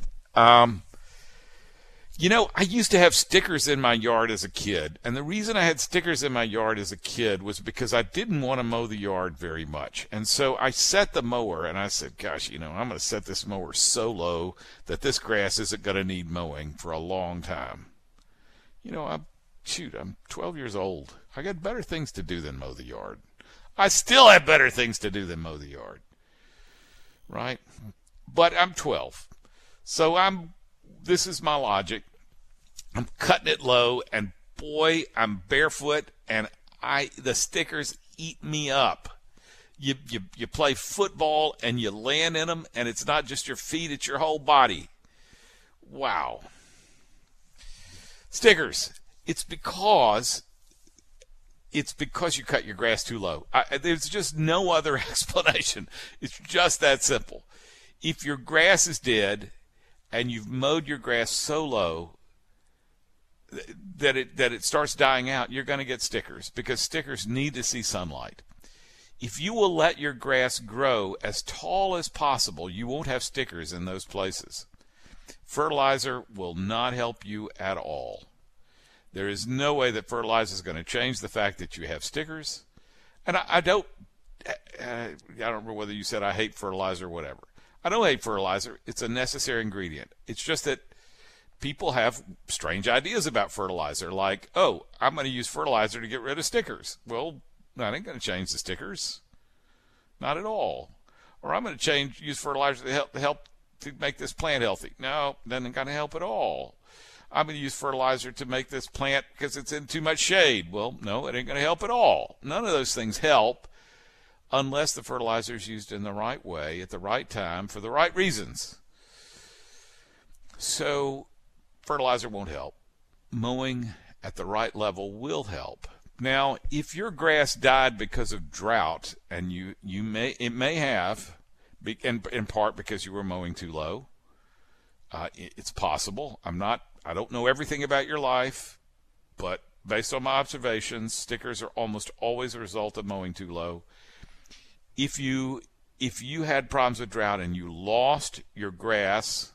I used to have stickers in my yard as a kid, and the reason I had stickers in my yard as a kid was because I didn't want to mow the yard very much. And so I set the mower, and I said, gosh, I'm going to set this mower so low that this grass isn't going to need mowing for a long time. I'm 12 years old. I got better things to do than mow the yard. I still have better things to do than mow the yard. Right? But I'm 12. So this is my logic. I'm cutting it low, and boy, I'm barefoot, and the stickers eat me up. You play football, and you land in them, and it's not just your feet, it's your whole body. Wow. Stickers. It's because you cut your grass too low. There's just no other explanation. It's just that simple. If your grass is dead and you've mowed your grass so low that it starts dying out, you're going to get stickers, because stickers need to see sunlight. If you will let your grass grow as tall as possible, you won't have stickers in those places. Fertilizer will not help you at all. There is no way that fertilizer is going to change the fact that you have stickers. And I don't remember whether you said I hate fertilizer or whatever. I don't hate fertilizer. It's a necessary ingredient. It's just that people have strange ideas about fertilizer, like, oh, I'm going to use fertilizer to get rid of stickers. Well, that ain't going to change the stickers. Not at all. Or I'm going to use fertilizer to help to make this plant healthy. No, that ain't going to help at all. I'm going to use fertilizer to make this plant because it's in too much shade. Well, no, it ain't going to help at all. None of those things help unless the fertilizer is used in the right way at the right time for the right reasons. So fertilizer won't help. Mowing at the right level will help. Now, if your grass died because of drought, and it may have, in part because you were mowing too low, it's possible. I don't know everything about your life, but based on my observations, stickers are almost always a result of mowing too low. If you had problems with drought and you lost your grass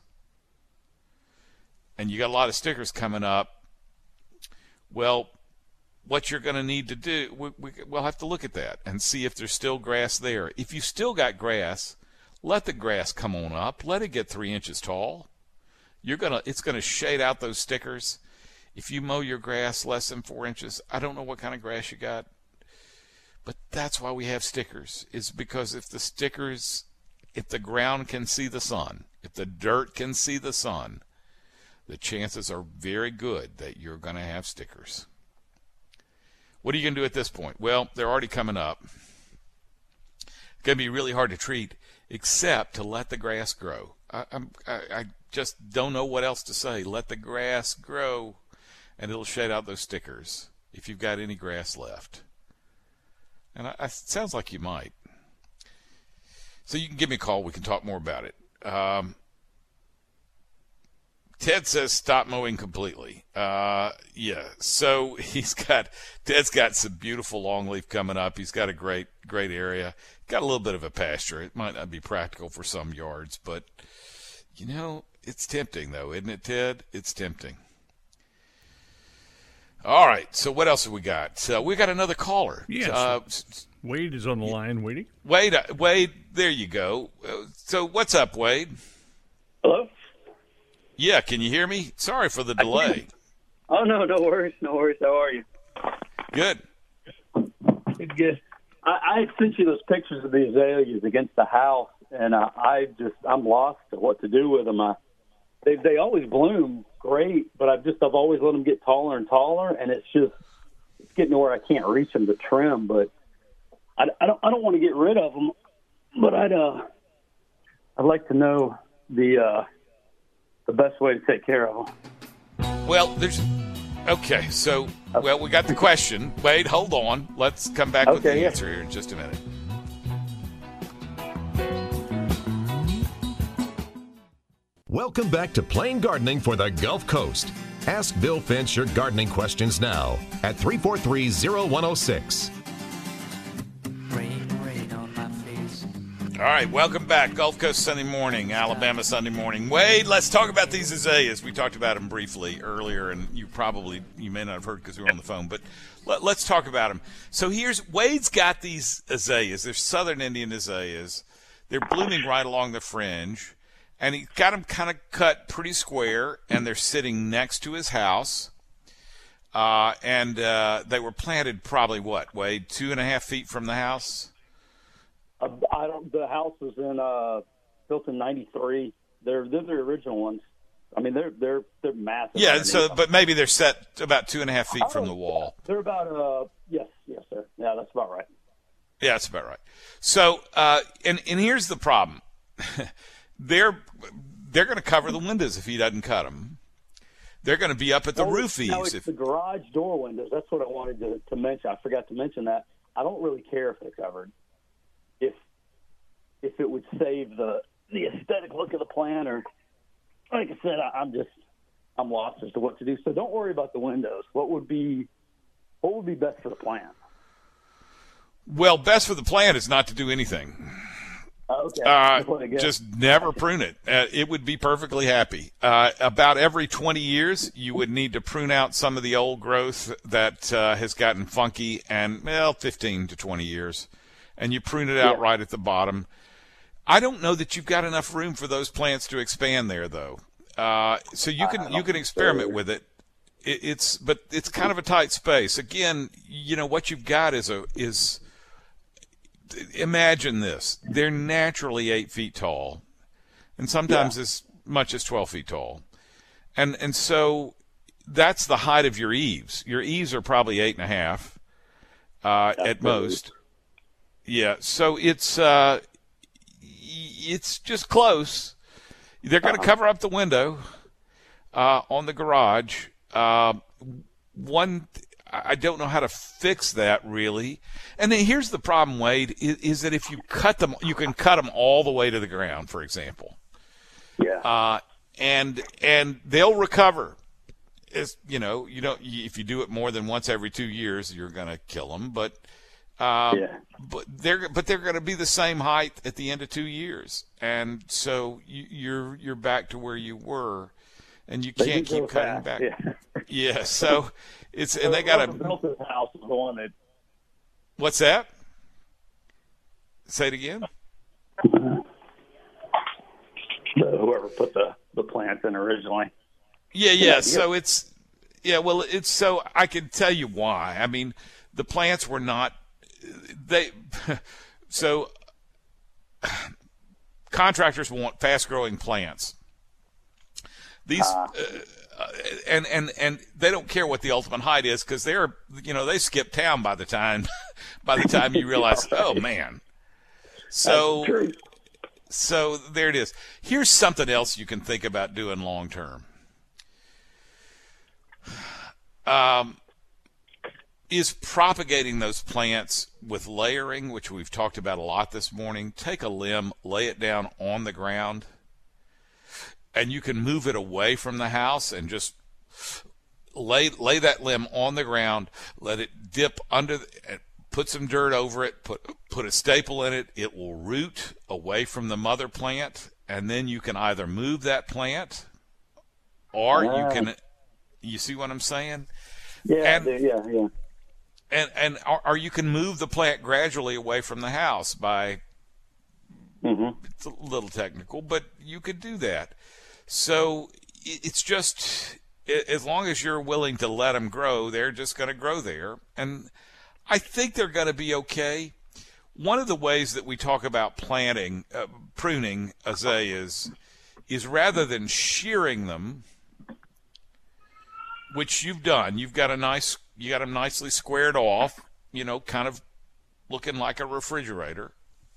and you got a lot of stickers coming up, well, what you're going to need to do, we'll have to look at that and see if there's still grass there. If you still got grass, let the grass come on up. Let it get 3 inches tall. It's going to shade out those stickers. If you mow your grass less than 4 inches, I don't know what kind of grass you got, but that's why we have stickers. It's because if the ground can see the sun, if the dirt can see the sun, the chances are very good that you're going to have stickers. What are you going to do at this point? Well, they're already coming up. It's going to be really hard to treat, except to let the grass grow. I just don't know what else to say. Let the grass grow, and it'll shade out those stickers if you've got any grass left. And it sounds like you might. So you can give me a call. We can talk more about it. Ted says stop mowing completely. Yeah. So Ted's got some beautiful longleaf coming up. He's got a great area. Got a little bit of a pasture. It might not be practical for some yards, but it's tempting though, isn't it, Ted? It's tempting. All right. So what else have we got? So we got another caller. Yes. Wade is on the line waiting. Wade, there you go. So what's up, Wade? Hello? Yeah, can you hear me? Sorry for the delay. Oh, no worries. How are you? Good. Good. I sent you those pictures of the azaleas against the house, and I'm lost to what to do with them. They always bloom great, but I've always let them get taller and taller, and it's getting to where I can't reach them to trim. But I don't want to get rid of them, but I'd like to know the best way to take care of them. Well, okay. So, we got the question. Wade, hold on. Let's come back with the answer here in just a minute. Welcome back to Plain Gardening for the Gulf Coast. Ask Bill Finch your gardening questions now at 343-0106. All right, welcome back. Gulf Coast Sunday morning, Alabama Sunday morning. Wade, let's talk about these azaleas. We talked about them briefly earlier, and you may not have heard because we were on the phone, but let's talk about them. So Wade's got these azaleas. They're southern Indian azaleas. They're blooming right along the fringe, and he got them kind of cut pretty square, and they're sitting next to his house. And they were planted probably, Wade, 2.5 feet from the house? The house was built in '93. They're the original ones. I mean, they're massive. Yeah, but maybe they're set about 2.5 feet from the wall. They're about yes, sir. Yeah, that's about right. Yeah, that's about right. So, and here's the problem: they're going to cover the windows if he doesn't cut them. They're going to be up at the roof eaves. No, it's the garage door windows. That's what I wanted to mention. I forgot to mention that. I don't really care if they're covered. If it would save the aesthetic look of the plant, or like I said, I'm lost as to what to do. So don't worry about the windows. What would be best for the plant? Well, best for the plant is not to do anything. Okay. Just never prune it. It would be perfectly happy. About every 20 years, you would need to prune out some of the old growth that has gotten funky, and 15 to 20 years, and you prune it out right at the bottom. I don't know that you've got enough room for those plants to expand there, though. So you can experiment with it. But it's kind of a tight space. Again, what you've got is imagine this. They're naturally 8 feet tall, and sometimes as much as 12 feet tall. And so that's the height of your eaves. Your eaves are probably 8.5 at most. Yeah, so it's just close. They're going to cover up the window on the garage. I don't know how to fix that really. And then here's the problem, Wade, is that if you cut them, you can cut them all the way to the ground, for example. Yeah. And they'll recover. If you do it more than once every 2 years, you're going to kill them. But they're going to be the same height at the end of 2 years, and so you're back to where you were, and you can't keep cutting back. Yeah. So and they got built this house is the one that. What's that? Say it again. Whoever put the plants in originally. Yeah. So so I can tell you why. I mean, the plants were not. So contractors want fast-growing plants. These and they don't care what the ultimate height is, because they skip town by the time you realize, oh man. So there it is. Here's something else you can think about doing long term. Is propagating those plants with layering, which we've talked about a lot this morning. Take a limb, lay it down on the ground, and you can move it away from the house and just lay that limb on the ground, let it dip under, put some dirt over it, put a staple in it. It will root away from the mother plant, and then you can either move that plant, or you see what I'm saying? Yeah. Or you can move the plant gradually away from the house by, it's a little technical, but you could do that. So it's just, as long as you're willing to let them grow, they're just going to grow there. And I think they're going to be okay. One of the ways that we talk about pruning azaleas is rather than shearing them, which you've done, you got them nicely squared off, kind of looking like a refrigerator.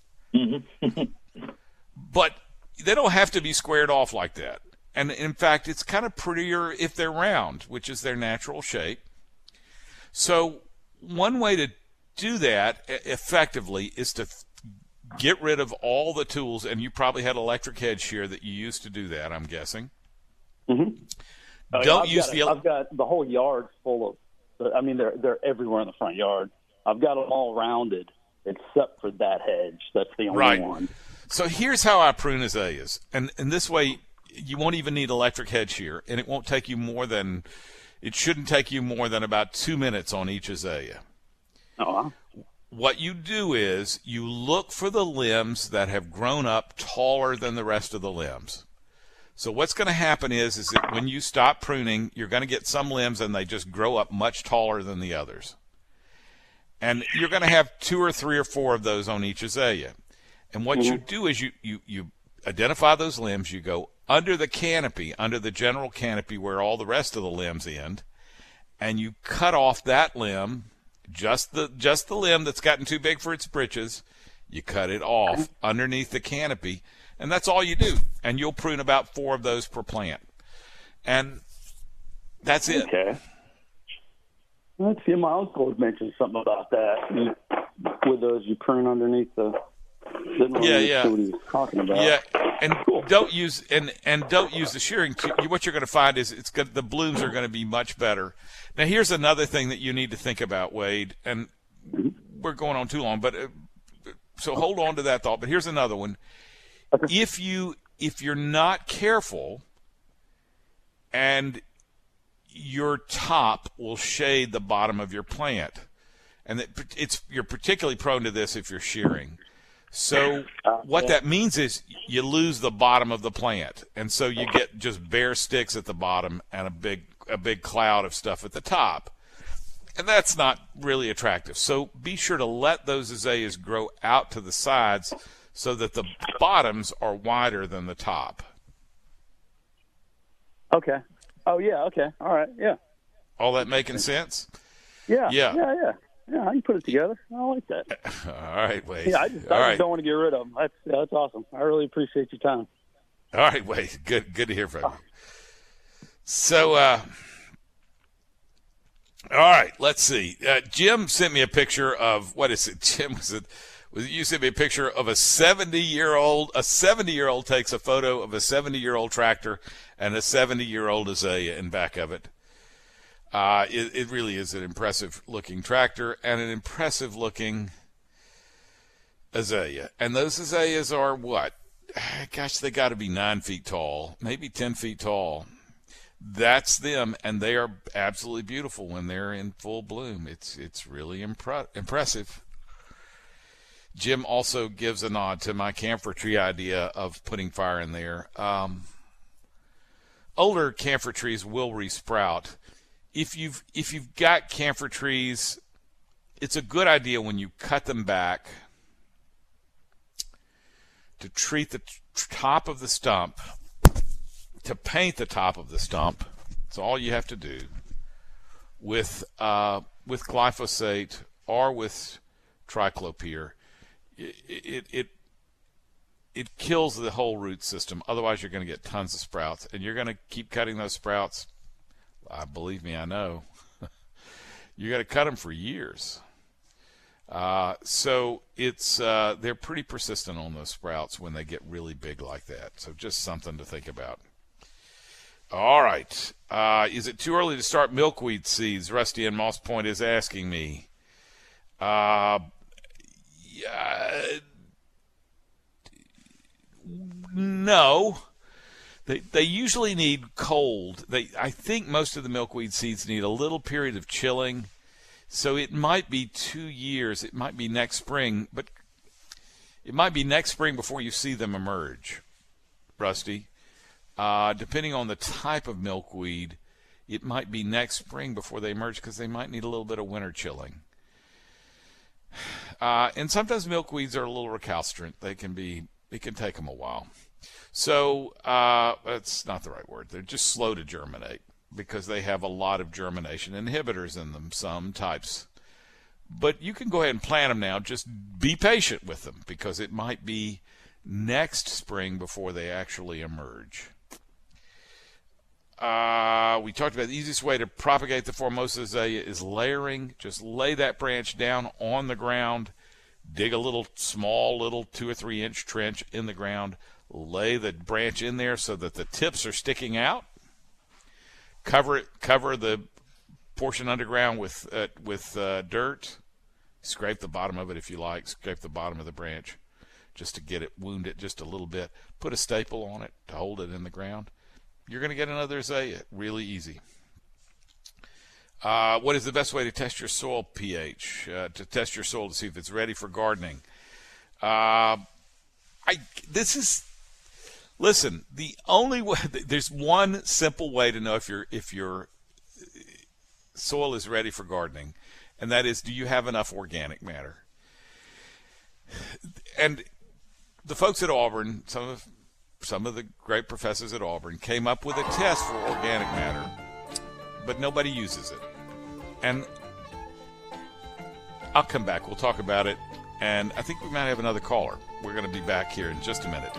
But they don't have to be squared off like that. And in fact, it's kind of prettier if they're round, which is their natural shape. So one way to do that effectively is to get rid of all the tools, and you probably had electric head shear that you used to do that, I'm guessing. I've got the whole yard full of. I mean, they're everywhere in the front yard. I've got them all rounded, except for that hedge. That's the only one. So here's how I prune azaleas, and this way you won't even need electric head shear, and it won't take you more than. It shouldn't take you more than about 2 minutes on each azalea. What you do is you look for the limbs that have grown up taller than the rest of the limbs. So what's going to happen is that when you stop pruning, you're going to get some limbs and they just grow up much taller than the others. And you're going to have 2 or 3 or 4 of those on each azalea. And what you do is you identify those limbs. You go under the canopy, under the general canopy where all the rest of the limbs end, and you cut off that limb, just the limb that's gotten too big for its britches. You cut it off underneath the canopy, and that's all you do. And you'll prune about 4 of those per plant. And that's it. Okay. Let's see, my uncle had mentioned something about that. With those, you prune underneath the. Didn't really see what he was talking about. Yeah, and don't use the shearing. What you're going to find is the blooms are going to be much better. Now, here's another thing that you need to think about, Wade. And we're going on too long, but so hold on to that thought. But here's another one. Okay. If you're not careful, and your top will shade the bottom of your plant, and you're particularly prone to this if you're shearing. So what that means is you lose the bottom of the plant, and so you get just bare sticks at the bottom and a big cloud of stuff at the top, and that's not really attractive. So be sure to let those azaleas grow out to the sides so that the bottoms are wider than the top. Okay. Oh yeah. Okay. All right. Yeah. All that making sense? Yeah. Yeah. Yeah, I can put it together. I like that. All right, Wade. Yeah, I just don't want to get rid of them. That's awesome. I really appreciate your time. All right, Wade. Good to hear from you. So, all right, let's see. Jim sent me a picture of, what is it? Jim, you sent me a picture of a 70-year-old. A 70-year-old takes a photo of a 70-year-old tractor and a 70-year-old azalea in back of it. It really is an impressive-looking tractor and an impressive-looking azalea. And those azaleas are what? Gosh, they got to be 9 feet tall, maybe 10 feet tall. That's them, and they are absolutely beautiful when they're in full bloom. It's really impressive. Jim also gives a nod to my camphor tree idea of putting fire in there. Older camphor trees will resprout. If you've got camphor trees, it's a good idea when you cut them back to treat the top of the stump, to paint the top of the stump. That's all you have to do with glyphosate or with triclopyr. It kills the whole root system. Otherwise, you're going to get tons of sprouts, and you're going to keep cutting those sprouts. Believe me, I know. You got to cut them for years. So they're pretty persistent on those sprouts when they get really big like that. So just something to think about. All right. Is it too early to start milkweed seeds? Rusty in Moss Point is asking me. No. They usually need cold. I think most of the milkweed seeds need a little period of chilling. So it might be 2 years. It might be next spring, but it might be next spring before you see them emerge, Rusty. Depending on the type of milkweed, it might be next spring before they emerge because they might need a little bit of winter chilling. And sometimes milkweeds are a little recalcitrant. It can take them a while. So that's not the right word. They're just slow to germinate because they have a lot of germination inhibitors in them, some types. But you can go ahead and plant them now. Just be patient with them because it might be next spring before they actually emerge. We talked about the easiest way to propagate the Formosa azalea is layering. Just lay that branch down on the ground. Dig a small 2 or 3 inch trench in the ground. Lay the branch in there so that the tips are sticking out. Cover the portion underground with dirt. Scrape the bottom of it if you like. Scrape the bottom of the branch just to get it, wound it just a little bit. Put a staple on it to hold it in the ground. You're going to get another azalea. Really easy. What is the best way to test your soil pH? To test your soil to see if it's ready for gardening. Listen, the only way, there's one simple way to know if your soil is ready for gardening, and that is, do you have enough organic matter? And the folks at Auburn, some of some of the great professors at Auburn came up with a test for organic matter, but nobody uses it. And I'll come back. We'll talk about it. And I think we might have another caller. We're going to be back here in just a minute.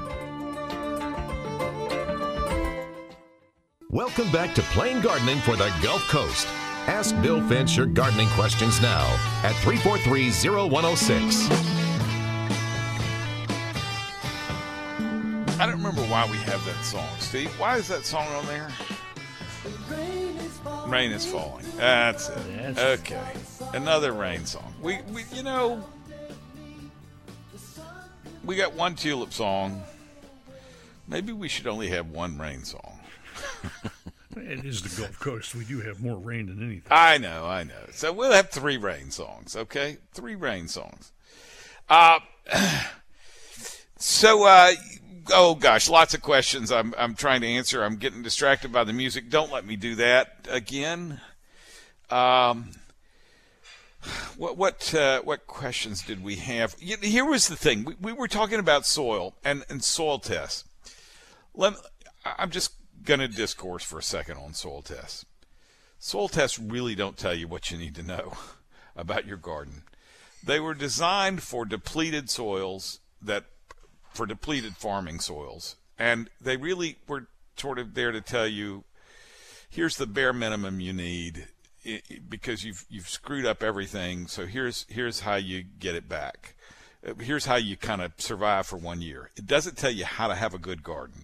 Welcome back to Plain Gardening for the Gulf Coast. Ask Bill Finch your gardening questions now at 343-0106. I don't remember why we have that song, Steve. Why is that song on there? Rain is falling. That's it. Yes. Okay. Another rain song. We got one tulip song. Maybe we should only have one rain song. It is the Gulf Coast. We do have more rain than anything. I know. So we'll have 3 rain songs, okay? 3 rain songs. Oh gosh, lots of questions I'm trying to answer. I'm getting distracted by the music. Don't let me do that again. What questions did we have? Here was the thing. We were talking about soil and soil tests. I'm just going to discourse for a second on soil tests. Soil tests really don't tell you what you need to know about your garden. They were designed for depleted soils, for depleted farming soils, and they really were sort of there to tell you, here's the bare minimum you need because you've screwed up everything. So here's how you get it back. Here's how you kind of survive for 1 year. It doesn't tell you how to have a good garden.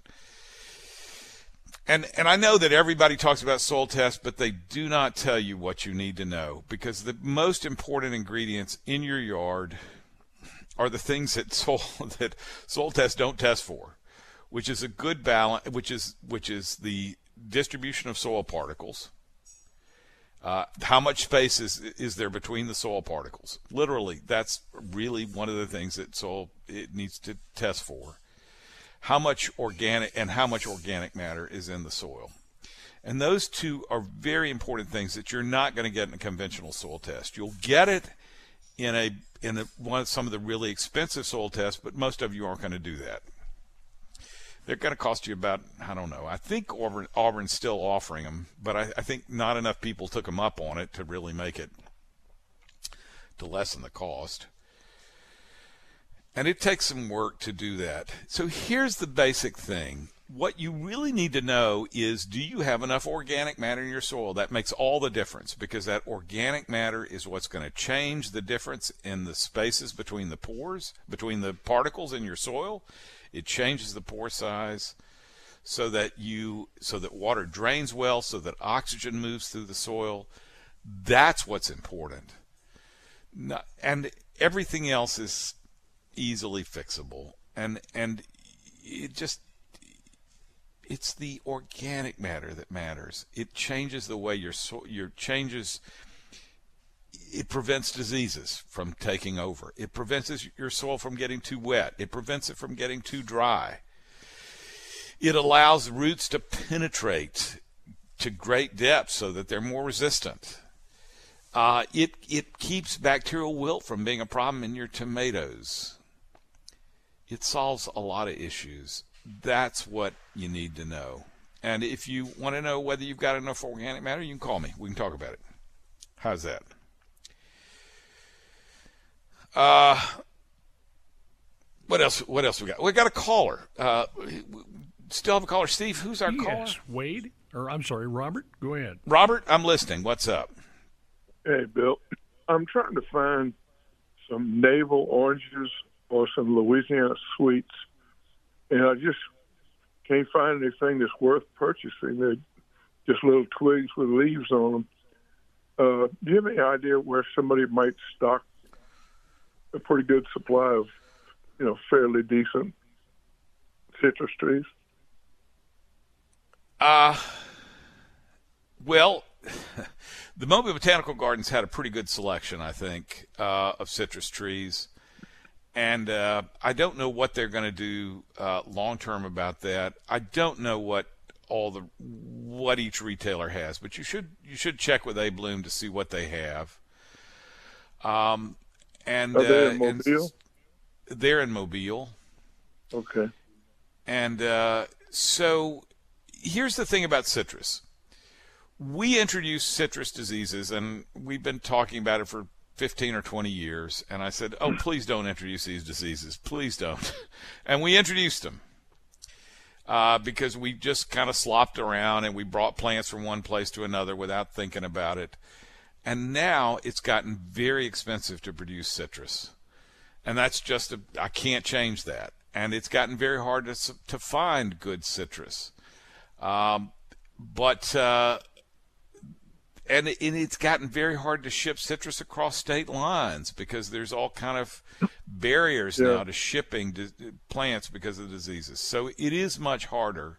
And I know that everybody talks about soil tests, but they do not tell you what you need to know, because the most important ingredients in your yard are the things that soil tests don't test for, which is a good balance, which is the distribution of soil particles. How much space is there between the soil particles? Literally, that's really one of the things that it needs to test for. How much organic matter is in the soil. And those two are very important things that you're not going to get in a conventional soil test. You'll get it in some of the really expensive soil tests, but most of you aren't going to do that. They're going to cost you about, I don't know, I think Auburn's still offering them, but I think not enough people took them up on it to really make it, to lessen the cost. And it takes some work to do that. So here's the basic thing. What you really need to know is, do you have enough organic matter in your soil? That makes all the difference, because that organic matter is what's going to change the difference in the spaces between the pores, between the particles in your soil. It changes the pore size so that water drains well, so that oxygen moves through the soil. That's what's important. And everything else is easily fixable, and it's the organic matter that matters. It changes the way it prevents diseases from taking over. It prevents your soil from getting too wet. It prevents it from getting too dry. It allows roots to penetrate to great depths so that they're more resistant. It keeps bacterial wilt from being a problem in your tomatoes. It solves a lot of issues. That's what you need to know. And if you want to know whether you've got enough organic matter, you can call me. We can talk about it. How's that? What else we got? We got a caller. Still have a caller. Steve, who's our caller? Yes, Wade. Or I'm sorry, Robert. Go ahead. Robert, I'm listening. What's up? Hey, Bill. I'm trying to find some navel oranges or some Louisiana sweets, and I just can't find anything that's worth purchasing. They're just little twigs with leaves on them. Do you have any idea where somebody might stock a pretty good supply of, fairly decent citrus trees? Well, the Mobile Botanical Gardens had a pretty good selection, I think, of citrus trees. And I don't know what they're going to do long term about that. I don't know what each retailer has, but you should check with A. Bloom to see what they have. And are they in Mobile? They're in Mobile. Okay. So here's the thing about citrus. We introduced citrus diseases, and we've been talking about it for 15 or 20 years. And I said, oh, please don't introduce these diseases. Please don't. And we introduced them because we just kind of slopped around and we brought plants from one place to another without thinking about it. And now it's gotten very expensive to produce citrus. And that's just, I can't change that. And it's gotten very hard to find good citrus. And it's gotten very hard to ship citrus across state lines because there's all kind of barriers now to shipping plants because of diseases. So it is much harder.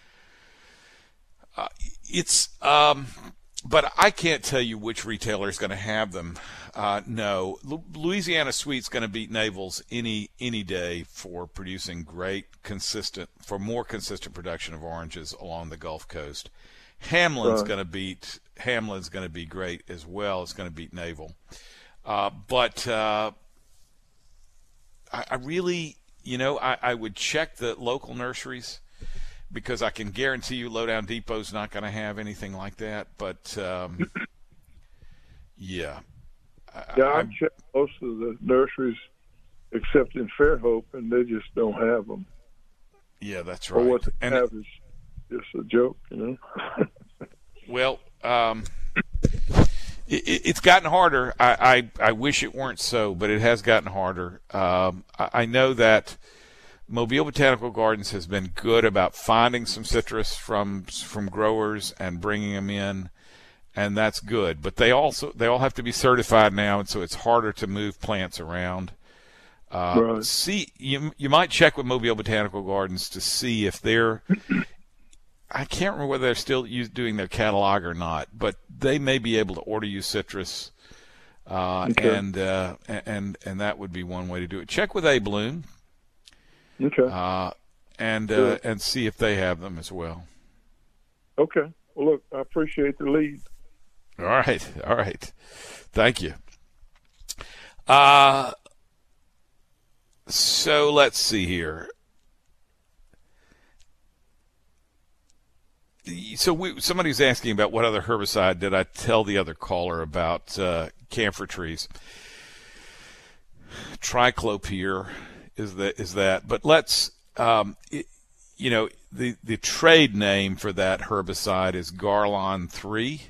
But I can't tell you which retailer is going to have them. No, Louisiana Sweet's going to beat Navel's any day for producing for more consistent production of oranges along the Gulf Coast. Hamlin's going to be great as well. It's going to beat Navel. But I really, I would check the local nurseries because I can guarantee you Lowdown Depot's not going to have anything like that. But, I've checked most of the nurseries except in Fairhope, and they just don't have them. Yeah, that's right. Or what they have is just a joke, Well, it's gotten harder. I wish it weren't so, but it has gotten harder. I know that Mobile Botanical Gardens has been good about finding some citrus from growers and bringing them in, and that's good. But they all have to be certified now, and so it's harder to move plants around. Right. See, you might check with Mobile Botanical Gardens to see if they're. I can't remember whether they're still doing their catalog or not, but they may be able to order you citrus, okay. and that would be one way to do it. Check with A. Bloom, okay, and see if they have them as well. Okay. Well, look, I appreciate the lead. All right. Thank you. So let's see here. So somebody's asking about what other herbicide did I tell the other caller about camphor trees. Triclopyr is that. But let's, the trade name for that herbicide is Garlon 3,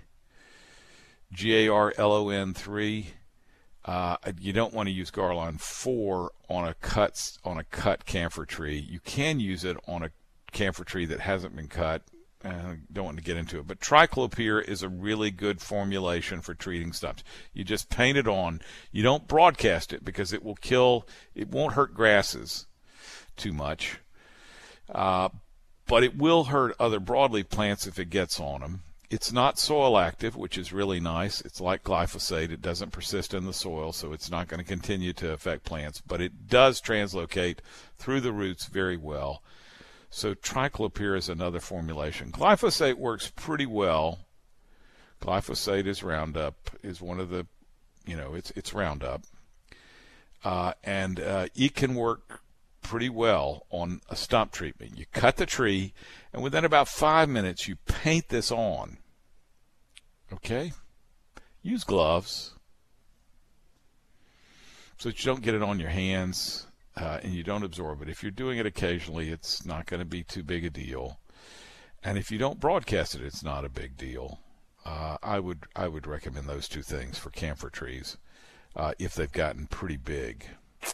Garlon 3. You don't want to use Garlon 4 on a cut camphor tree. You can use it on a camphor tree that hasn't been cut. I don't want to get into it, but triclopyr is a really good formulation for treating stumps. You just paint it on. You don't broadcast it because it won't hurt grasses too much, but it will hurt other broadleaf plants if it gets on them. It's not soil active, which is really nice. It's like glyphosate. It doesn't persist in the soil, so it's not going to continue to affect plants, but it does translocate through the roots very well. So triclopyr is another formulation. Glyphosate works pretty well. Glyphosate is Roundup, is one of the, it's Roundup. And it can work pretty well on a stump treatment. You cut the tree, and within about 5 minutes, you paint this on. Okay? Use gloves so that you don't get it on your hands. And you don't absorb it. If you're doing it occasionally, it's not going to be too big a deal. And if you don't broadcast it, it's not a big deal. I would recommend those two things for camphor trees if they've gotten pretty big.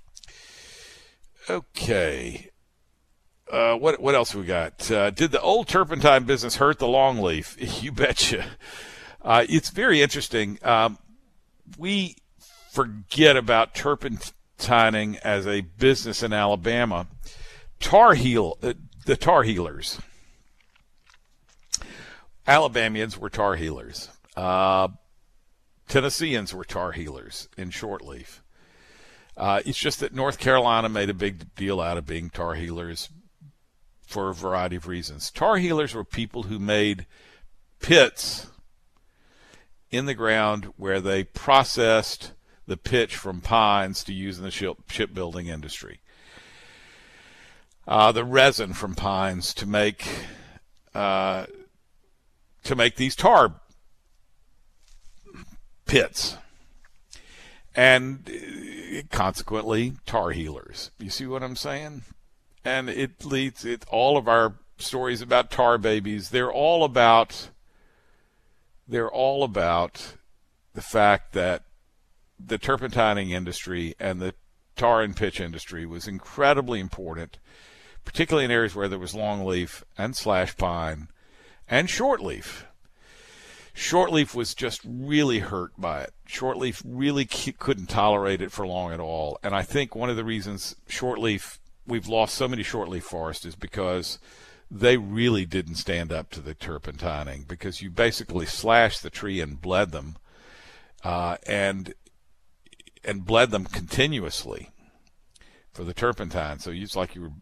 Okay. What else we got? Did the old turpentine business hurt the longleaf? You betcha. It's very interesting. We forget about turpentining as a business in Alabama. The tar healers. Alabamians were tar healers. Tennesseans were tar healers in shortleaf. It's just that North Carolina made a big deal out of being tar healers for a variety of reasons. Tar healers were people who made pits in the ground where they processed the pitch from pines to use in the shipbuilding industry. the resin from pines to make these tar pits, and consequently tar healers. You see what I'm saying? And it leads all of our stories about tar babies. They're all about the fact that the turpentining industry and the tar and pitch industry was incredibly important, particularly in areas where there was longleaf and slash pine and shortleaf. Shortleaf was just really hurt by it. Shortleaf really couldn't tolerate it for long at all. And I think one of the reasons we've lost so many shortleaf forests is because they really didn't stand up to the turpentining, because you basically slashed the tree and bled them, and bled them continuously for the turpentine. So it's like you were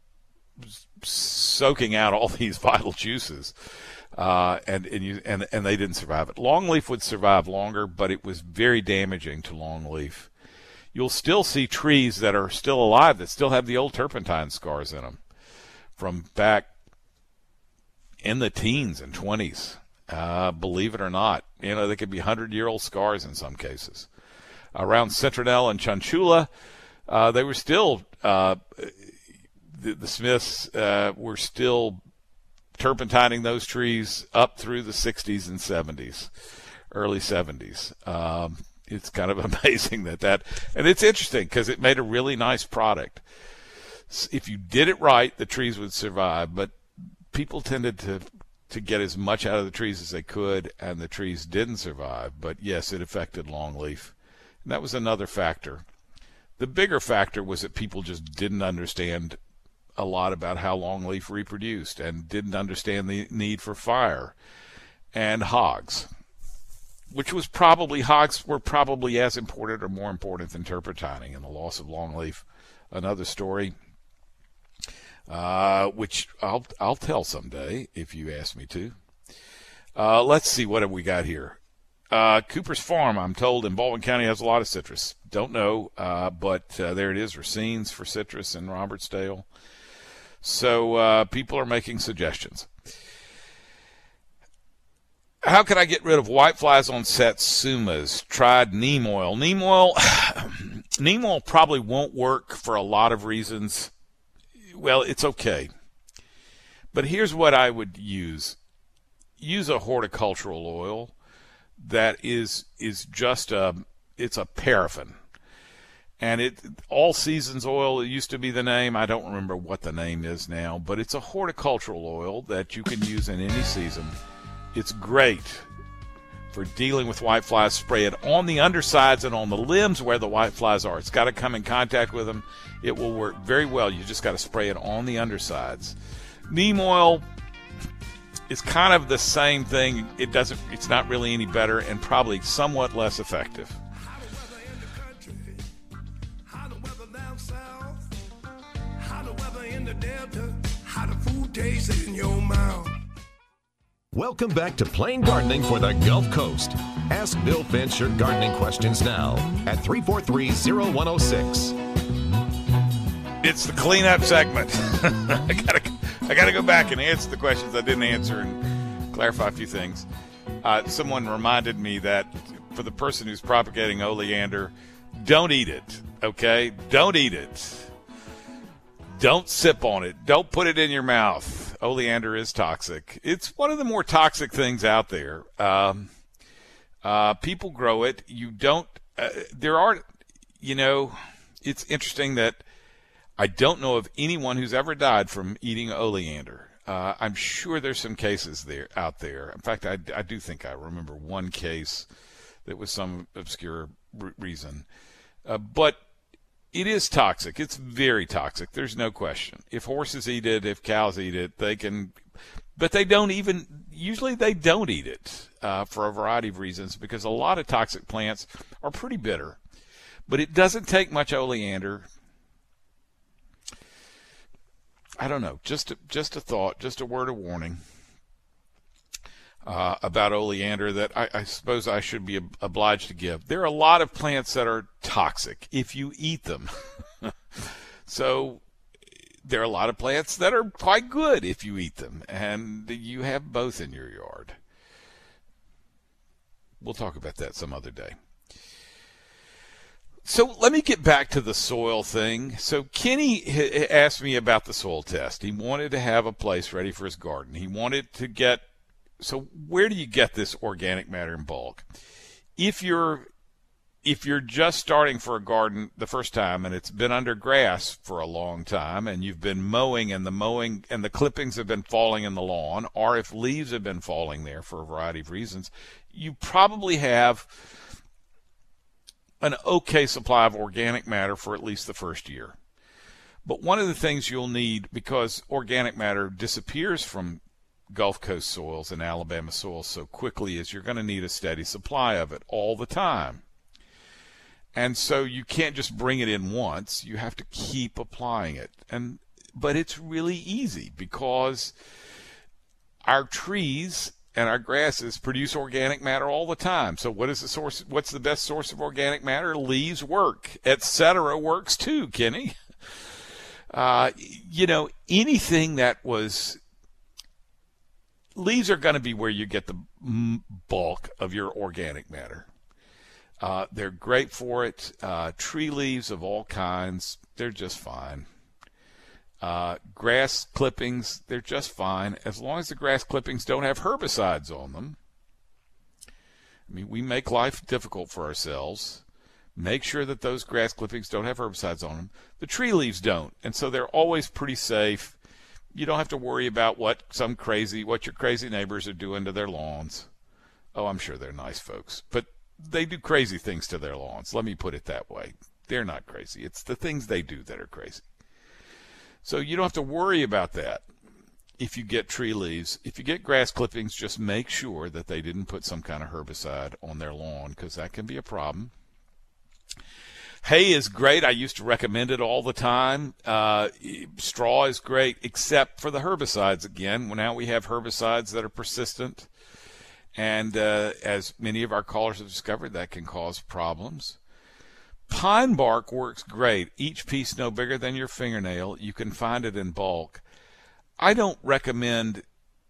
soaking out all these vital juices, and they didn't survive it. Longleaf would survive longer, but it was very damaging to longleaf. You'll still see trees that are still alive that still have the old turpentine scars in them from back in the teens and 20s. Believe it or not, they could be 100-year-old scars in some cases. Around Citronelle and Chunchula, they were still the Smiths were still turpentining those trees up through the 60s and 70s, early 70s. It's kind of amazing that and it's interesting because it made a really nice product. If you did it right, the trees would survive, but people tended to get as much out of the trees as they could, and the trees didn't survive. But yes, it affected longleaf, and that was another factor. The bigger factor was that people just didn't understand a lot about how longleaf reproduced and didn't understand the need for fire and hogs. Hogs were probably as important or more important than turpentining, and the loss of longleaf, another story, which I'll tell someday if you ask me to. Let's see, what have we got here? Cooper's Farm, I'm told, in Baldwin County has a lot of citrus. Don't know, but there it is, Racine's for citrus in Robertsdale. So people are making suggestions. How can I get rid of whiteflies on satsumas? Tried neem oil. Neem oil probably won't work for a lot of reasons. Well, it's okay. But here's what I would use. Use a horticultural oil that is just it's a paraffin. And All Seasons oil, it used to be the name. I don't remember what the name is now, but it's a horticultural oil that you can use in any season. It's great for dealing with whiteflies. Spray it on the undersides and on the limbs where the whiteflies are. It's got to come in contact with them. It will work very well. You just got to spray it on the undersides. Neem oil is kind of the same thing. It's not really any better and probably somewhat less effective. Welcome back to Plain Gardening for the Gulf Coast. Ask Bill Finch your gardening questions now at 343-0106. It's the cleanup segment. I gotta go back and answer the questions I didn't answer and clarify a few things. Someone reminded me that for the person who's propagating oleander, don't eat it, okay? Don't eat it. Don't sip on it. Don't put it in your mouth. Oleander is toxic. It's one of the more toxic things out there. People grow it. You don't. It's interesting that I don't know of anyone who's ever died from eating oleander. I'm sure there's some cases out there. In fact, I do think I remember one case that was some obscure reason. But it is toxic. It's very toxic. There's no question. If horses eat it, if cows eat it, they can, but they don't usually they don't eat it for a variety of reasons, because a lot of toxic plants are pretty bitter. But it doesn't take much oleander. I don't know. Just a thought, just a word of warning about oleander that I suppose I should be obliged to give. There are a lot of plants that are toxic if you eat them. So there are a lot of plants that are quite good if you eat them, and you have both in your yard. We'll talk about that some other day. So let me get back to the soil thing. So Kenny asked me about the soil test. He wanted to have a place ready for his garden. He wanted to get, so where do you get this organic matter in bulk? If you're just starting for a garden the first time and it's been under grass for a long time and you've been mowing and the clippings have been falling in the lawn, or if leaves have been falling there for a variety of reasons, you probably have an okay supply of organic matter for at least the first year. But one of the things you'll need, because organic matter disappears from Gulf Coast soils and Alabama soils so quickly, is you're going to need a steady supply of it all the time. And so you can't just bring it in once. You have to keep applying it. But it's really easy because our trees and our grasses produce organic matter all the time. So what is the source? What's the best source of organic matter? Leaves work, etc. works too, Kenny. Anything that was, leaves are going to be where you get the bulk of your organic matter. They're great for it. Tree leaves of all kinds, they're just fine. Grass clippings, they're just fine as long as the grass clippings don't have herbicides on them. I mean, we make life difficult for ourselves. Make sure that those grass clippings don't have herbicides on them. The tree leaves don't, and so they're always pretty safe. You don't have to worry about what your crazy neighbors are doing to their lawns. Oh, I'm sure they're nice folks, but they do crazy things to their lawns. Let me put it that way. They're not crazy. It's the things they do that are crazy. So you don't have to worry about that if you get tree leaves. If you get grass clippings, just make sure that they didn't put some kind of herbicide on their lawn, because that can be a problem. Hay is great. I used to recommend it all the time. Straw is great, except for the herbicides again. Now we have herbicides that are persistent. And as many of our callers have discovered, that can cause problems. Pine bark works great. Each piece no bigger than your fingernail. You can find it in bulk. I don't recommend,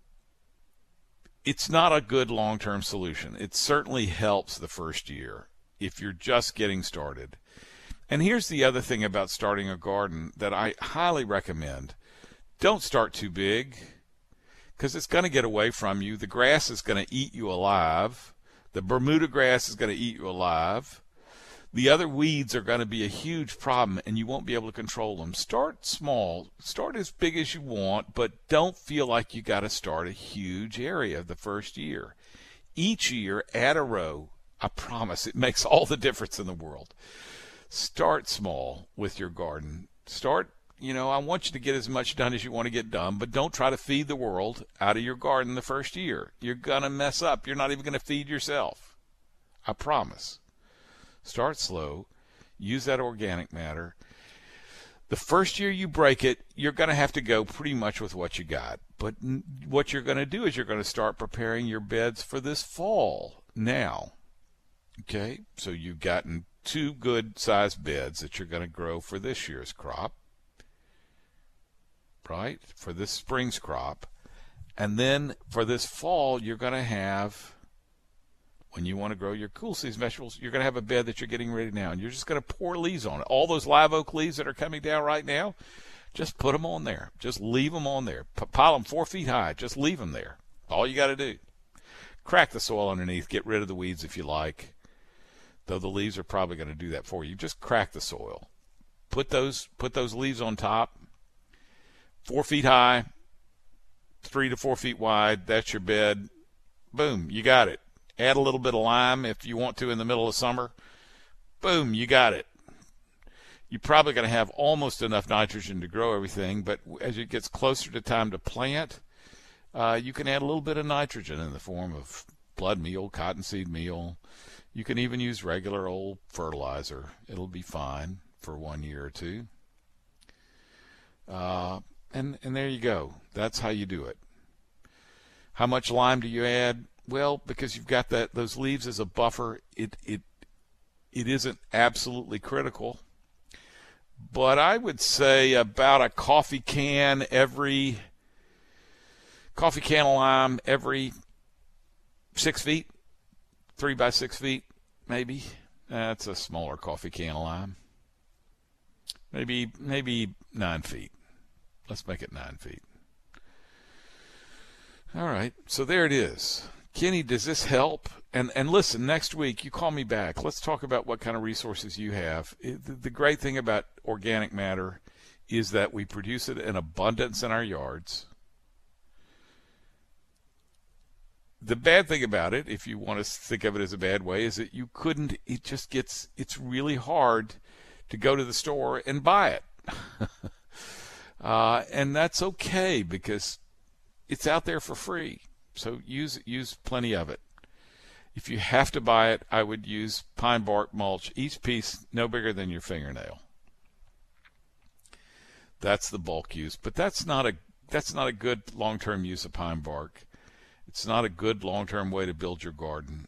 it's not a good long-term solution. It certainly helps the first year if you're just getting started. And here's the other thing about starting a garden that I highly recommend. Don't start too big, because it's going to get away from you. The grass is going to eat you alive. The Bermuda grass is going to eat you alive. The other weeds are going to be a huge problem, and you won't be able to control them. Start small. Start as big as you want, but don't feel like you got to start a huge area the first year. Each year, add a row. I promise it makes all the difference in the world. Start small with your garden. I want you to get as much done as you want to get done, but don't try to feed the world out of your garden the first year. You're going to mess up. You're not even going to feed yourself. I promise. Start slow. Use that organic matter. The first year you break it, you're going to have to go pretty much with what you got. But what you're going to do is you're going to start preparing your beds for this fall now. Okay? So you've gotten 2 good-sized beds that you're going to grow for this year's crop. Right? For this spring's crop. And then for this fall, you're going to have, when you want to grow your cool season vegetables, you're going to have a bed that you're getting ready now, and you're just going to pour leaves on it. All those live oak leaves that are coming down right now, just put them on there. Just leave them on there. Pile them 4 feet high. Just leave them there. All you got to do. Crack the soil underneath. Get rid of the weeds if you like, though the leaves are probably going to do that for you. Just crack the soil. Put those leaves on top. 4 feet high, 3 to 4 feet wide. That's your bed. Boom, you got it. Add a little bit of lime if you want to in the middle of summer. Boom, you got it. You're probably going to have almost enough nitrogen to grow everything, but as it gets closer to time to plant, you can add a little bit of nitrogen in the form of blood meal, cottonseed meal. You can even use regular old fertilizer. It'll be fine for 1 year or two. And there you go. That's how you do it. How much lime do you add? Well, because you've got those leaves as a buffer, it isn't absolutely critical. but I would say about a coffee can of lime every 6 feet, 3 by 6 feet, maybe. That's a smaller coffee can of lime. Maybe 9 feet. Let's make it 9 feet. All right, so there it is. Kenny, does this help? And listen, next week you call me back. Let's talk about what kind of resources you have. The great thing about organic matter is that we produce it in abundance in our yards. The bad thing about it, if you want to think of it as a bad way, is that it's really hard to go to the store and buy it. And that's okay because it's out there for free. So use plenty of it. If you have to buy it, I would use pine bark mulch, each piece no bigger than your fingernail. That's the bulk use, but that's not a good long-term use of pine bark. It's not a good long-term way to build your garden.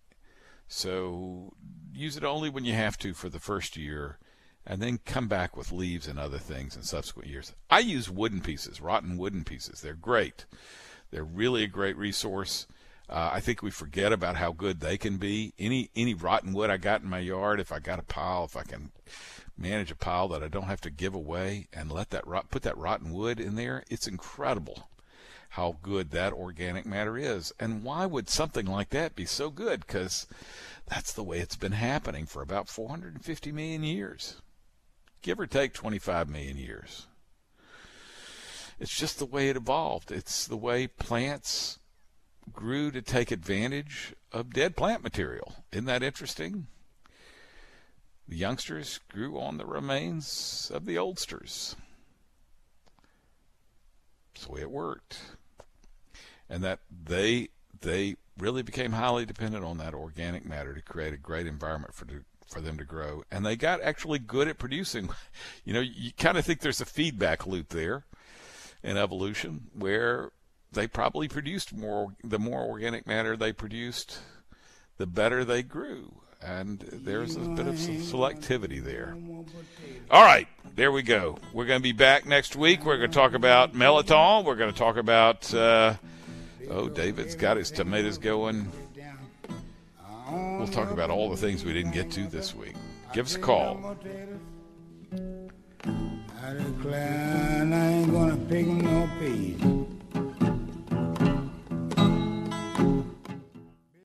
So use it only when you have to for the first year, and then come back with leaves and other things in subsequent years. I use wooden pieces, rotten wooden pieces. They're great. They're really a great resource. I think we forget about how good they can be. Any rotten wood I got in my yard, if I got a pile, if I can manage a pile that I don't have to give away and put that rotten wood in there, it's incredible how good that organic matter is. And why would something like that be so good? Because that's the way it's been happening for about 450 million years. Give or take 25 million years. It's just the way it evolved. It's the way plants grew to take advantage of dead plant material. Isn't that interesting? The youngsters grew on the remains of the oldsters. That's the way it worked. And that they really became highly dependent on that organic matter to create a great environment for them to grow. And they got actually good at producing. You kind of think there's a feedback loop there in evolution where they probably produced more. The more organic matter they produced, the better they grew. And there's a bit of selectivity there. All right, there we go. We're going to be back next week. We're going to talk about melitol. We're going to talk about, David's got his tomatoes going. We'll talk about all the things we didn't get to this week. Give us a call. I declare I ain't gonna pick no peas.